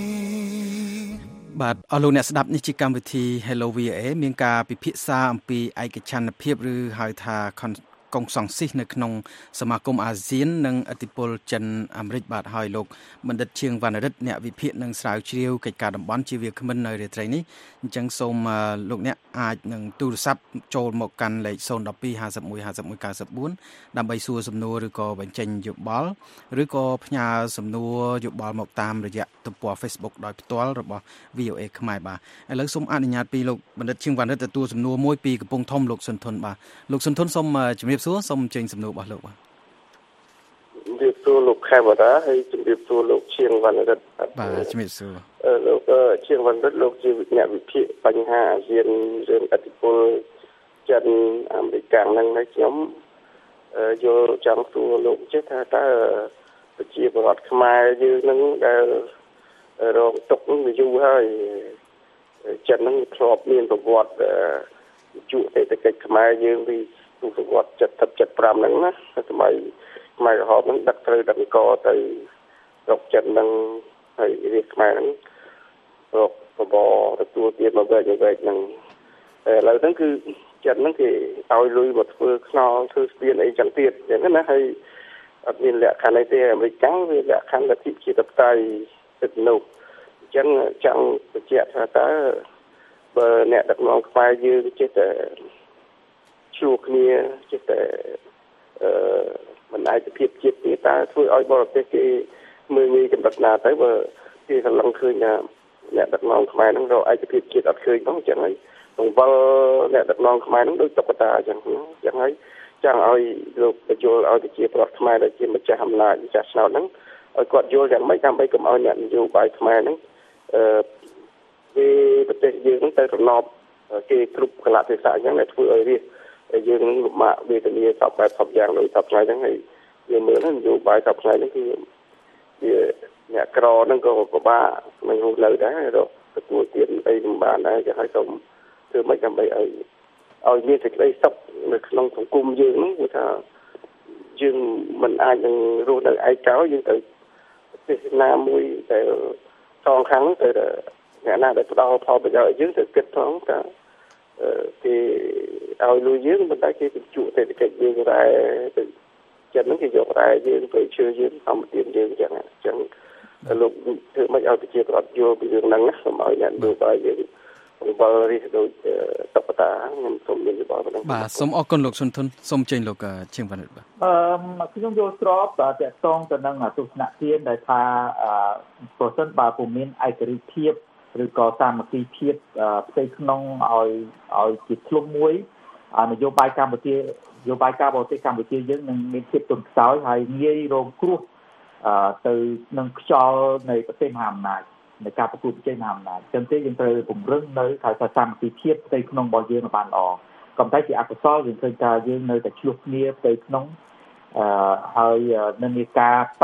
បាទអស់លោកអ្នកស្ដាប់នេះជាកម្មវិធី Hello វី អូ เอ មានការពិភាក្សាអំពីឯកច្ឆន្ទភាពឬហៅថាកុងសង្ស៊ីសនៅក្នុងសមាគមអាស៊ាននិងឥទ្ធិពលចិនអាមេរិកបាទហើយលោកបណ្ឌិតឈៀងវណ្ណរិទ្ធអ្នកវិភាគនិងស្រាវជ្រាវកិច្ចការតំបន់ជាវាគ្មិននៅរាត្រីនេះអញ្ចឹងសូមលោកអ្នកអាចនឹងទូរស័ព្ទចូលមកកាន់លេខศูนย์ หนึ่ง สอง ห้า หนึ่ง ห้า หนึ่ง หนึ่ง เก้า สี่ដើម្បីសួរសំណួរឬក៏បញ្ចេញយោបល់ឬក៏ផ្ញើសំណួរយោបល់មកតាមរយៈទំព័រ Facebook ដោយផ្ទាល់របស់ វី អូ เอ ខ្មែរបាទឥឡូវសូមអនុញ្ញាតពីលោកបណ្ឌិតឈៀងវណ្ណរិទ្ធទទួលសំណួរមួយពីកំពង់ធំលោកសុនធុនបាទលោកសុនធុនសូមជម្រាបសួរសូមចេញសំណួររបស់លោកបាទជំរាបសួរលោកខេមរាហើយជំរាបសួរលោកឈៀងវណ្ណរិទ្ធបាទជំរាបសួរអឺលោកឈៀងវណ្ណរិទ្ធលោកជាអ្នកវិភាគបញ្ហាអាស៊ានរឿងឥទ្ធិពលចិនអាមេរិកហ្នឹងហើយខ្ញុំយល់ចង់សួរលោកចេះថាតើប្រជាពលរដ្ឋខ្មែរយើងនឹងដែលរងទុកនឹងយូរហើយចិននឹងធ្លាប់មានប្រវត្តិជួសេដ្ឋកិច្ចខ្មែរយើងពីទសវត្សរ៍ เจ็ดสิบ เจ็ดสิบห้า ហ្នឹងណាសម័យខ្មែរក្រហមហ្នឹងដឹកត្រូវដឹកកទៅរកចិនហ្នឹងហើយរាជខ្មែរហ្នឹងរកបបទទួលទានមកវិញវិញហ្នឹងតែឥឡូវហ្នឹងគឺចិនហ្នឹងគេឲ្យលុយមកធ្វើខ្នល់ធ្វើស្ពានអីចឹងទៀតអញ្ចឹងណាហើយអត់មានលក្ខខណ្ឌអីទេអាមេរិកកាំងវាលក្ខខណ្ឌលទ្ធិប្រជាធិបតេយ្យសិទ្ធិមនុស្សអញ្ចឹងចង់បញ្ជាក់ថាតើបើអ្នកដឹកនាំខ្មែរយើងចេះតែជួគ្នាចេះតែអឺមិនឯកភាពជាតិទេតើធ្វើឲ្យបរទេសគេមើលងាយកម្រិតណាទៅបើគេកន្លងឃើញថាអ្នកដឹកនាំខ្មែរហ្នឹងរកឯកភាពជាតិអត់ឃើញផងអញ្ចឹងហើយបង្វិលអ្នកដឹកនាំខ្មែរហ្នឹងដូចតុក្កតាអញ្ចឹងអញ្ចឹងហើយចង់ឲ្យលោកបញ្យល់ឲ្យប្រជាពលរដ្ឋខ្មែរដែលជាម្ចាស់អំណាចម្ចាស់ឆ្នោតហ្នឹងឲ្យគាត់យល់យ៉ាងម៉េចដើម្បីកុំឲ្យអ្នកនយោបាយខ្មែរហ្នឹងអឺវាប្រទេសយើងហ្នឹងទៅរំលោភគេគ្រប់កលៈទេសៈអញ្ចឹងដែលធ្វើឲ្យរាជយើងនឹងលំបាកវេទនាសពបែបសពយ៉ាងដូចសពថ្ងៃហ្នឹងហើយយើងមើលនយោបាយសពថ្ងៃហ្នឹងគឺវាអ្នកក្រហ្នឹងក៏ពិបាកមិនហូរនៅដែររកទទួលទានអីមិនបានដែរគេឲ្យសូមធ្វើម៉េចដើម្បីឲ្យឲ្យមានសេចក្តីសុខនៅក្នុងសង្គមយើងហ្នឹងគឺថាយើងមិនអាចនឹងរស់នៅឯកោយើងទៅប្រទេសណាមួយដែលសងខាងទៅអ្នកណាដែលផ្ដល់ផលប្រយោជន៍ឲ្យយើងទៅគិតផងថាគេឲ្យលុយយើងមិនតែគេបញ្ជក់សេដ្ឋកិច្ចយើងដែរទៅចិនហ្នឹងគេយកដែរយើងទៅជឿយើងសម្បត្តិយើងចឹងអញ្ចឹងលោកធ្វើមិនឲ្យប្រជាពលរដ្ឋយល់ពីរឿងហ្នឹងណាសូមឲ្យអ្នកดูបាយយើងបង្វិលរីដូចតុក្កតាខ្ញុំសូមមានយោបល់ប៉ុណ្ណឹងបាទសូមអរគុណលោកសុនធុនសូមចេញលោកឈៀងវណ្ណរិទ្ធបាទអឺខ្ញុំយល់ស្របតកតងទៅនឹងទស្សនៈទានដែលថាប្រសិនបើពុំមានឯករាជ្យភាពឬក៏សាមគ្គីភាពផ្ទៃក្នុងឲ្យឲ្យជាធ្លុំមួយនយោបាយកម្ពុជានយោបាយការបរទេសកម្ពុជាយើងនឹងមានភាពទន់ខ្សោយហើយងាយរងគ្រោះទៅនឹងខ្យល់នៃប្រទេសមហាអំណាចនៃការប្រកួតប្រជែងមហាអំណាចចឹងទេយើងត្រូវពង្រឹងនៅខៅថាសាមគ្គីភាពផ្ទៃក្នុងរបស់យើងឲ្យបានល្អក៏តែជាអកុសលយើងឃើញថាយើងនៅតែឆ្លោះគ្នាផ្ទៃក្នុងអឺហើយនៅមានការបក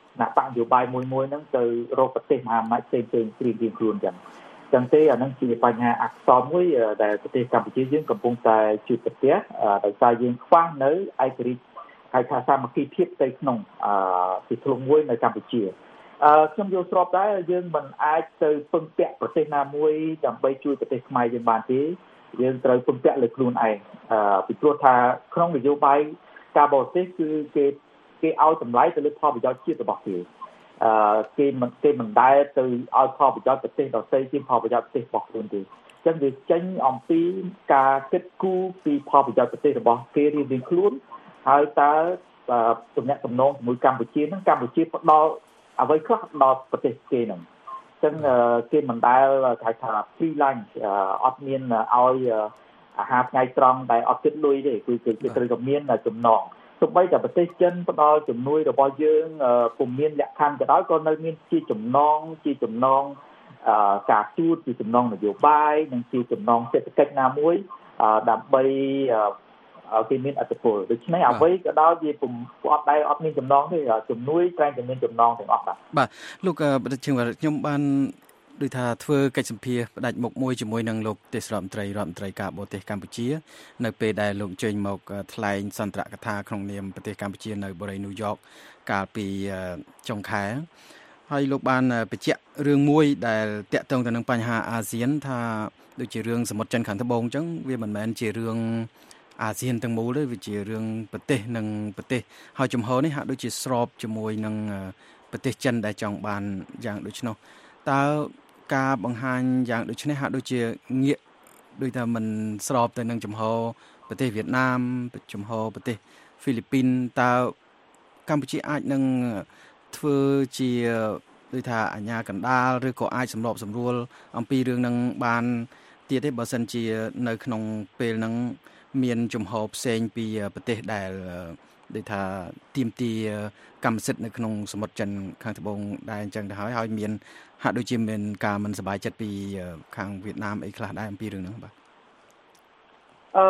ណបនយោបាយមួយមួយហ្នឹងទៅរកប្រទេសមហាអំណាចផ្សេងផ្សេងព្រៀងព្រៀងខ្លួនចឹងចឹងទេអានឹងជាបញ្ហាអក្សរមួយដែលប្រទេសកម្ពុជាយើងកំពុងតែជួបប្រទះដោយសារយើងខ្វះនៅឯករាជ្យហៅថាសាមគ្គីភាពផ្ទៃក្នុងអឺពីធ្លុងមួយនៅកម្ពុជាអឺខ្ញុំយល់ស្របដែរយើងមិនអាចទៅពឹងពាក់ប្រទេសណាមួយដើម្បីជួយប្រទេសខ្មែរយើងបានទេយើងត្រូវពឹងពាក់លើខ្លួនឯងអឺពីព្រោះថាក្នុងនយោបាយការបរទេសគឺគេគេឲ្យតម្លៃទៅលើផលប្រយោជន៍ជាតិរបស់គេអឺគេមិនគេមិនដែលទៅឲ្យផលប្រយោជន៍ប្រទេសដទៃជាងផលប្រយោជន៍ប្រទេសរបស់ខ្លួនទេអញ្ចឹងវាចេញអំពីការគិតគូរពីផលប្រយោជន៍ប្រទេសរបស់គេរៀងៗខ្លួនហើយតើទំនាក់ទំនងជាមួយកម្ពុជាហ្នឹងកម្ពុជាផ្ដល់អ្វីខ្លះដល់ប្រទេសគេហ្នឹងអញ្ចឹងគេមិនដែលថាថា free lunch អត់មានឲ្យអាហារថ្ងៃត្រង់ដែលអត់គិតលុយទេគឺគេត្រូវតែមានចំណងទោះបីតែប្រទេសចិនផ្ដល់ជំនួយរបស់យើងពុំមានលក្ខខណ្ឌក៏ដោយក៏នៅមានជាចំណងជាចំណងការជួតជាចំណងនយោបាយនិងជាចំណងសេដ្ឋកិច្ចណាមួយដើម្បីគេមានអធិបុលដូច្នេះអ្វីក៏ដោយវាពុំអត់ដែរអត់មានចំណងទេជំនួយតែតែមានចំណងទាំងអស់បាទបាទលោកប្រធានខ្ញុំបានដូចថាធ្វើកិច្ចសម្ភារផ្ដាច់មុខមួយជាមួយនឹងលោកទេសរដ្ឋមន្ត្រីរដ្ឋមន្ត្រីការបរទេសកម្ពុជានៅពេលដែលលោកចេញមកថ្លែងសន្ទរកថាក្នុងនាមប្រទេសកម្ពុជានៅបរិយាញូវយ៉កកាលពីចុងខែហើយលោកបានបញ្ជាក់រឿងមួយដែលតាក់ទងទៅនឹងបញ្ហាអាស៊ានថាដូចជារឿងសមុទ្រចិនខាងត្បូងអញ្ចឹងវាមិនមែនជារឿងអាស៊ានទាំងមូលទេវាជារឿងប្រទេសនិងប្រទេសហើយជំហរនេះហាក់ដូចជាស្របជាមួយនឹងប្រទេសចិនដែលចង់បានយ៉ាងដូច្នោះតើការបង្ហាញយ៉ាងដូចនេះហាក់ដូចជាងាកដូចថាមិនស្របទៅនឹងជំហរប្រទេសវៀតណាមជំហរប្រទេសហ្វីលីពីនតើកម្ពុជាអាចនឹងធ្វើជាដូចថាអាជ្ញាកណ្ដាលឬក៏អាចសម្របសម្រួលអំពីរឿងនឹងបានទៀតទេបើសិនជានៅក្នុងពេលហ្នឹងមានជំហរផ្សេងពីប្រទេសដែលដូចថាទាមទារកម្មសិទ្ធិនៅក្នុងសមុទ្រចិនខាងត្បូងដែរអញ្ចឹងទៅហើយហើយមានហាក់ដូចជាមានការមិនសប្បាយចិត្តពីខាងវៀតណាមអីខ្លះដែរអំពីរឿងហ្នឹងបាទអឺ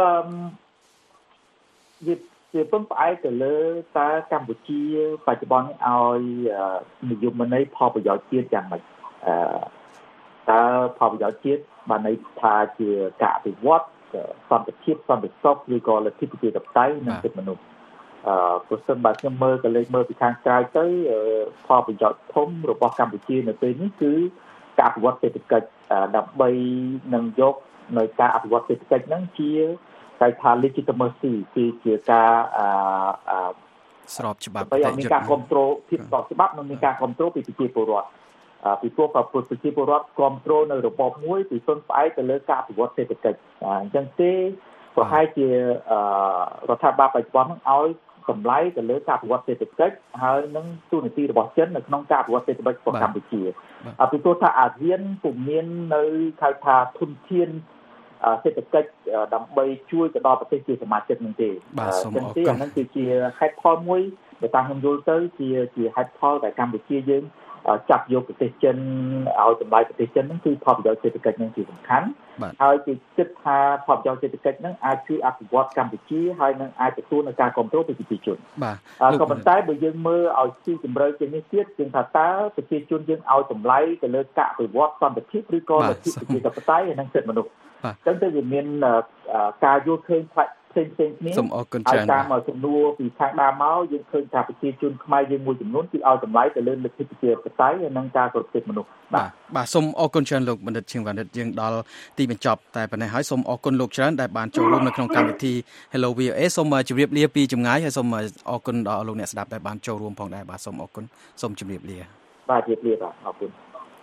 វាវាពឹងផ្អែកទៅលើតើកម្ពុជាបច្ចុប្បន្នឲ្យនិយមន័យផលប្រយោជន៍ជាតិយ៉ាងម៉េចអឺតើផលប្រយោជន៍ជាតិបានន័យថាជាការអភិវឌ្ឍសន្តិភាពសន្តិសុខឬក៏លទ្ធិប្រជាធិបតេយ្យនិងសិទ្ធិមនុស្សអឺប្រសិនបើខ្ញុំមើលក៏លេខមើលពីខាងក្រៅទៅផលប្រយោជន៍ធំរបស់កម្ពុជានៅពេលនេះគឺការអភិវឌ្ឍសេដ្ឋកិច្ចដើម្បីនឹងយកនៅការអភិវឌ្ឍសេដ្ឋកិច្ចហ្នឹងជាគេថា legitimacy គឺជាការអឺស្របច្បាប់តែមានការគ្រប់គ្រងភាពស្របច្បាប់និងមានការគ្រប់គ្រងពីប្រជាពលរដ្ឋពីព្រោះប្រជាពលរដ្ឋគ្រប់គ្រងនៅរបបមួយពីពឹងផ្អែកទៅលើការអភិវឌ្ឍសេដ្ឋកិច្ចអញ្ចឹងទេប្រហែលជារដ្ឋាភិបាលបច្ចុប្បន្ននឹងឲ្យតម្លៃទៅលើការអភិវឌ្ឍសេដ្ឋកិច្ចហើយនឹងទូនាទីរបស់ចិននៅក្នុងការអភិវឌ្ឍសេដ្ឋកិច្ចរបស់កម្ពុជាពីព្រោះថាអាស៊ានពុំមាននៅហៅថាធនធានសេដ្ឋកិច្ចដើម្បីជួយទៅដល់ប្រទេសជាសមាជិកនឹងទេអញ្ចឹងទេអានឹងគឺជាហេតុផលមួយដែលតាមខ្ញុំយល់ទៅជាជាហេតុផលដែលកម្ពុជាយើងចាប់យកប្រទេសចិនឲ្យតម្លៃប្រទេសចិនហ្នឹងគឺផលប្រយោជន៍សេដ្ឋកិច្ចហ្នឹងជាសំខាន់ហើយគេគិតថាផលប្រយោជន៍សេដ្ឋកិច្ចហ្នឹងអាចជួយអភិវឌ្ឍកម្ពុជាហើយនឹងអាចទទួលនៅការគ្រប់គ្រងពីប្រជាជនបាទក៏ប៉ុន្តែបើយើងមើលឲ្យស៊ីជម្រៅជាងនេះទៀតយើងថាតើប្រជាជនយើងឲ្យតម្លៃទៅលើការអភិវឌ្ឍសន្តិភាពឬក៏លទ្ធិប្រជាធិបតេយ្យនិងសិទ្ធិមនុស្សអញ្ចឹងទៅវាមានការយល់ឃើញផ្សេងផ្សេងគ្នាសូមអរគុណច្រើនតាមសំណួរពីខាងដើមមកយើងឃើញថាប្រជាជនខ្មែរយើងមួយចំនួនគឺឲ្យតម្លៃទៅលើលទ្ធិប្រជាធិបតេយ្យនិងការគោរពសិទ្ធិមនុស្សបាទបាទសូមអរគុណច្រើនលោកបណ្ឌិតឈៀងវណ្ណិតយើងដល់ទីបញ្ចប់តែប៉ុណ្ណេះហើយសូមអរគុណលោកច្រើនដែលបានចូលរួមនៅក្នុងកម្មវិធី Hello វី អូ เอ សូមជម្រាបលាពីចម្ងាយហើយសូមអរគុណដល់លោកអ្នកស្ដាប់ដែលបានចូលរួមផងដែរបាទសូមអរគុណសូមជម្រាបលាបាទជម្រាបលាបាទអរគុណ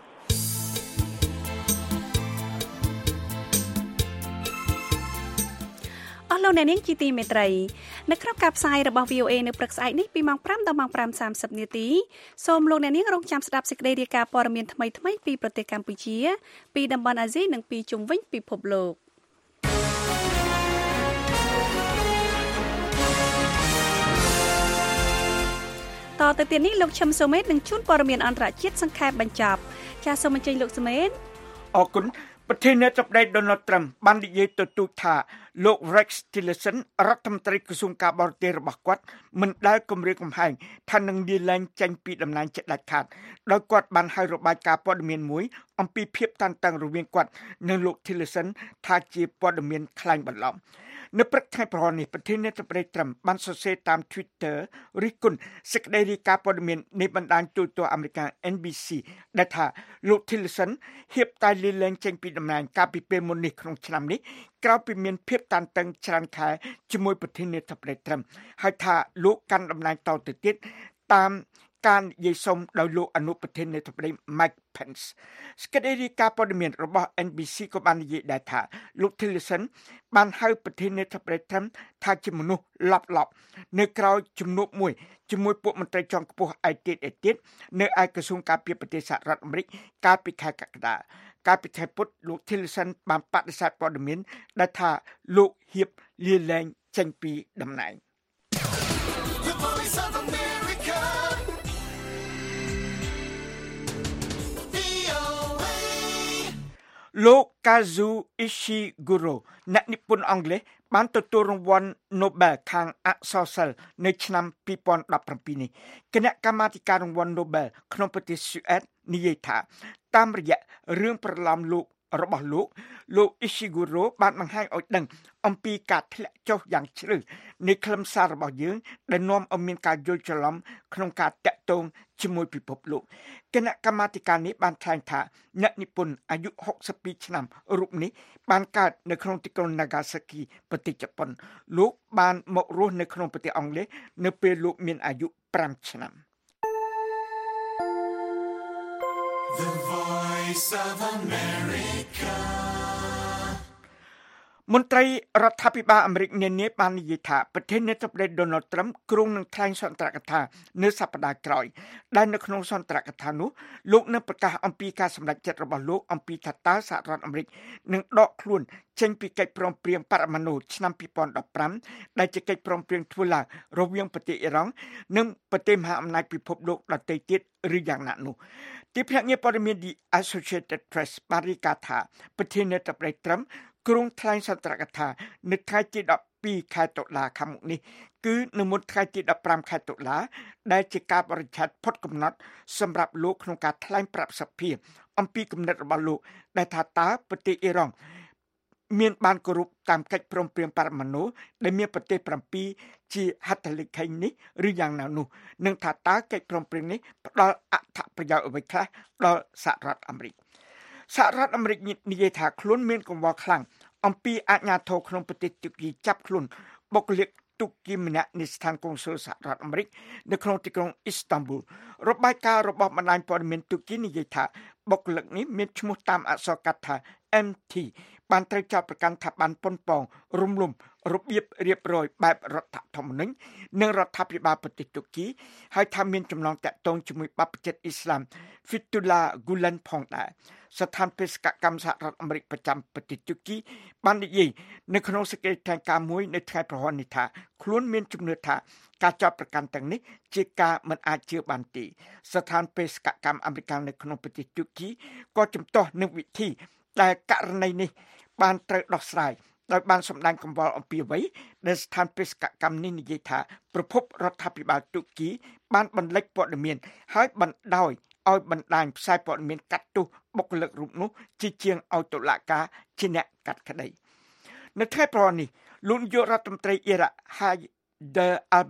អស់លោកអ្នកនាងជាទីមេត្រីនៅក្នុងការផ្សាយរបស់ វី អូ เอ នៅព្រឹកស្អែកនេះពីម៉ោងប្រាំដល់ម៉ោងប្រាំសាមសិបនាទីសូមលោកអ្នកនាងរងចាំស្ដាប់សេចក្តីរាយការណ៍ព័ត៌មានថ្មីៗពីប្រទេសកម្ពុជាពីតំបន់អាស៊ីនិងពីជុំវិញពិភពលោកតទៅទៀតនេះលោកឈឹមសូមេតនឹងជូនព័ត៌មានអន្តរជាតិសង្ខេបបញ្ចប់ចាសសូមអញ្ជើញលោកសូមេតអរគុណប្រធានាធិបតី Donald Trump បាននិយាយទទូចថាលោក Rex Tillerson រដ្ឋមន្ត្រីក្រសួងការបរទេសរបស់គាត់មិនដែលគម្រាមកំហែងថានឹងលាលែងចេញពីតំណែងជាដាច់ខាតដោយគាត់បានហៅរបាយការណ៍ព័ត៌មានមួយអំពីភាពតានតឹងរវាងគាត់និងលោក Tillerson ថាជាព័ត៌មានក្លែងបន្លំនៅព្រឹកថ្ងៃប្រហែលនេះប្រធានាធិបតី Trump បានសរសេរតាម Twitter រិះគន់សេចក្តីរាយការណ៍ព័ត៌មាននៃបណ្ដាញទូរទស្សន៍អាមេរិក N B C ដែលថាលោក Tillerson ហ៊ានតែលាលែងចេញពីតំណែងកាលពីពេលមុននេះក្នុងឆ្នាំនេះក្រោយពីមានភាពតានតឹងច្រើនខែជាមួយប្រធានាធិបតី Trump ហើយថាលោកកាន់តំណែងតទៅទៀតតាមការនិយាយសុំដោយលោកអនុប្រធានាធិបតី Mike Pence សេចក្តីរាយការណ៍ព័ត៌មានរបស់ N B C ក៏បាននិយាយដែរថាលោក Tillerson បានហៅប្រធានាធិបតី Trump ថាជាមនុស្សឡប់ឡប់នៅក្រៅជំនួបមួយជាមួយពួកមន្ត្រីជាន់ខ្ពស់ឯទៀតឯទៀតនៅឯក្រសួងការពារប្រទេសសហរដ្ឋអាមេរិកកាលពីខែកក្កដាកាលពីខែពុធលោក Tillerson បានបដិសេធព័ត៌មានដែលថាលោកហ៊ានលាលែងចេញពីតំណែងលោក Kazuo Ishiguro អ្នកនិពន្ធអង់គ្លេសបានទទួលរង្វាន់ Nobel ខាងអក្សរសិល្ប៍នៅឆ្នាំពីរពាន់ដប់ប្រាំពីរនេះគណៈកម្មាធិការរង្វាន់ Nobel ក្នុងប្រទេសស៊ុយអែតនិយាយថាតាមរយៈរឿងប្រឡំលោករបស់លោកលោក Ishiguro បានបង្ហាញឲ្យដឹងអំពីការធ្លាក់ចុះយ៉ាងជ្រៅនៃខ្លឹមសាររបស់យើងដែលនាំឲ្យមានការយល់ច្រឡំក្នុងការតាក់ទងជាមួយពិភពលោកគណៈកម្មាធិការនេះបានថ្លែងថាអ្នកនិពន្ធអាយុហុកសិបពីរឆ្នាំរូបនេះបានកើតនៅក្នុងទីក្រុង Nagasaki ប្រទេសជប៉ុនលោកបានមករស់នៅក្នុងប្រទេសអង់គ្លេសនៅពេលលោកមានអាយុប្រាំឆ្នាំ The Voice of America មន្ត្រីរដ្ឋាភិបាលអាមេរិកនានាបាននិយាយថាប្រធានាធិបតី Donald Trump គ្រោងនឹងថ្លែងសន្ទរកថានៅសប្តាហ៍ក្រោយដែលនៅក្នុងសន្ទរកថានោះលោកនឹងប្រកាសអំពីការសម្រេចចិត្តរបស់លោកអំពីថាតើសហរដ្ឋអាមេរិកនឹងដកខ្លួនចេញពីកិច្ចព្រមព្រៀងបរមាណុឆ្នាំពីរពាន់ដប់ប្រាំដែលជាកិច្ចព្រមព្រៀងធ្វើឡើងរវាងប្រទេសអ៊ីរ៉ង់និងប្រទេសមហាអំណាចពិភពលោកដទៃទៀតឬយ៉ាងណានោះទីភ្នាក់ងារព័ត៌មាន The Associated Press បានរាយការណ៍ថាប្រធានាធិបតី Trump គ្រោងថ្លែងសន្ទរកថានៅថ្ងៃទីដប់ពីរខែតុលាខាងមុខនេះគឺនៅមុនថ្ងៃទីដប់ប្រាំខែតុលាដែលជាការបរិច្ឆេទផុតកំណត់សម្រាប់លោកក្នុងការថ្លែងប្រាប់សភាអំពីគំនិតរបស់លោកដែលថាតើប្រទេសអ៊ីរ៉ង់មានបានគោរពតាមកិច្ចព្រមព្រៀងបរមាណុដែលមានប្រទេសប្រាំពីរជាហត្ថលេខីនេះឬយ៉ាងណានោះនឹងថាតើកិច្ចព្រមព្រៀងនេះផ្ដល់អត្ថប្រយោជន៍អ្វីខ្លះដល់សហរដ្ឋអាមេរិកសហរដ្ឋអាមេរិកនិយាយថាខ្លួនមានកង្វល់ខ្លាំងអំពីអាជ្ញាធរក្នុងប្រទេសទូគីចាប់ខ្លួនបុគ្គលិកទូគីម្នាក់នៃស្ថានកុងស៊ុលសហរដ្ឋអាមេរិកនៅក្នុងទីក្រុងអ៊ីស្តង់ប៊ូលរបាយការណ៍របស់បណ្ដាញព័ត៌មានទូគីនិយាយថាបុគ្គលិកនេះមានឈ្មោះតាមអក្សរកាត់ថា M T បានត្រូវចោទប្រកាន់ថាបានប៉ុនប៉ងរំលំរបៀបរៀបរយបែបរដ្ឋធម្មនុញ្ញនិងរដ្ឋាភិបាលប្រទេសទូគីហើយថាមានចំណងតាក់ទងជាមួយបព្វជិតអ៊ីស្លាម Fethullah Gulen ផងដែរស្ថានបេសកកម្មសហរដ្ឋអាមេរិកប្រចាំប្រទេសទូគីបាននិយាយនៅក្នុងសេចក្តីថ្លែងការណ៍មួយនៅថ្ងៃប្រហ័ននេះថាខ្លួនមានជំនឿថាការចោទប្រកាន់ទាំងនេះជាការមិនអាចជឿបានទេស្ថានបេសកកម្មអាមេរិកនៅក្នុងប្រទេសទូគីក៏ជំទាស់នឹងវិធីដែលករណីនេះបានត្រូវដោះស្រាយដោយបានសម្ដែងកង្វល់អំពីអ្វីដែលស្ថានបេសកកម្មនេះនិយាយថាប្រភពរដ្ឋាភិបាលទូគីបានបន្លិចព័ត៌មានហើយបណ្ដោយឲ្យបណ្ដាញផ្សាយព័ត៌មានកាត់ទោសបុគ្គលិករូបនោះជាជាងឲ្យតុលាការជាអ្នកកាត់ក្តីនៅថ្ងៃប្រហែលនេះលោកនាយករដ្ឋមន្ត្រីអ៊ីរ៉ាក់ Haider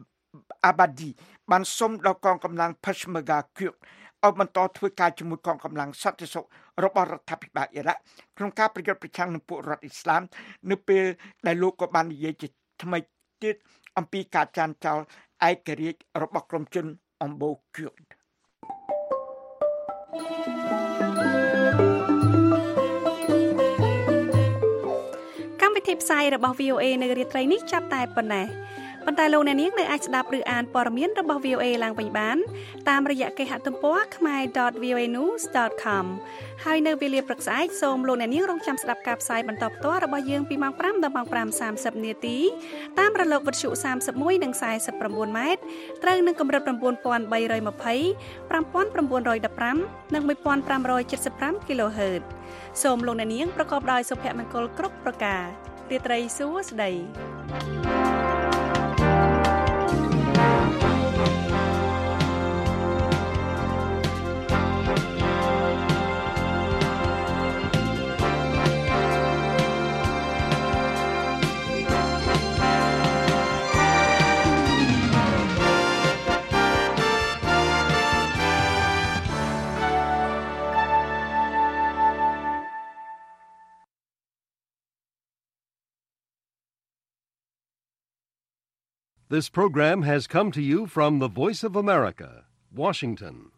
al-Abadi បានសុំដល់កងកម្លាំង Peshmerga គឿកឲ្យបន្តធ្វើការជាមួយកងកម្លាំងសន្តិសុខរបស់រដ្ឋាភិបាលអ៊ីរ៉ាក់ក្នុងការប្រយុទ្ធប្រឆាំងនឹងពួករដ្ឋអ៊ីស្លាមនៅពេលដែលលោកក៏បាននិយាយជាថ្មីទៀតអំពីការចាញ់ចោលឯករាជ្យរបស់ក្រុមជនអំបូរគឿកកម្មវិធីផ្សាយរបស់ V O A នៅរាត្រីនេះចាប់តែប៉ុណ្ណេះប៉ុន្តែលោកអ្នកនាងនៅអាចស្ដាប់ឬអានព័ត៌មានរបស់ វី អូ เอ ឡើងវិញបានតាមរយៈគេហទំព័រ khmer dot v o a news dot com ហើយនៅវេលាព្រឹកស្អែកសូមលោកអ្នកនាងរងចាំស្ដាប់ការផ្សាយបន្តផ្ទាល់របស់យើងពីម៉ោងfiveដល់ម៉ោងfiveសាមសិបនាទីតាមរលកវិទ្យុthirty-oneនិងforty-nineម៉ែត្រត្រូវនឹងកម្រិតnine thousand three hundred twenty, five thousand nine hundred fifteenនិងfifteen seventy-fiveគីឡូហឺតសូមលោកអ្នកនាងប្រកបដោយសុភមង្គលគ្រប់ប្រការរាត្រីសួស្តី This program has come to you from the Voice of America, Washington.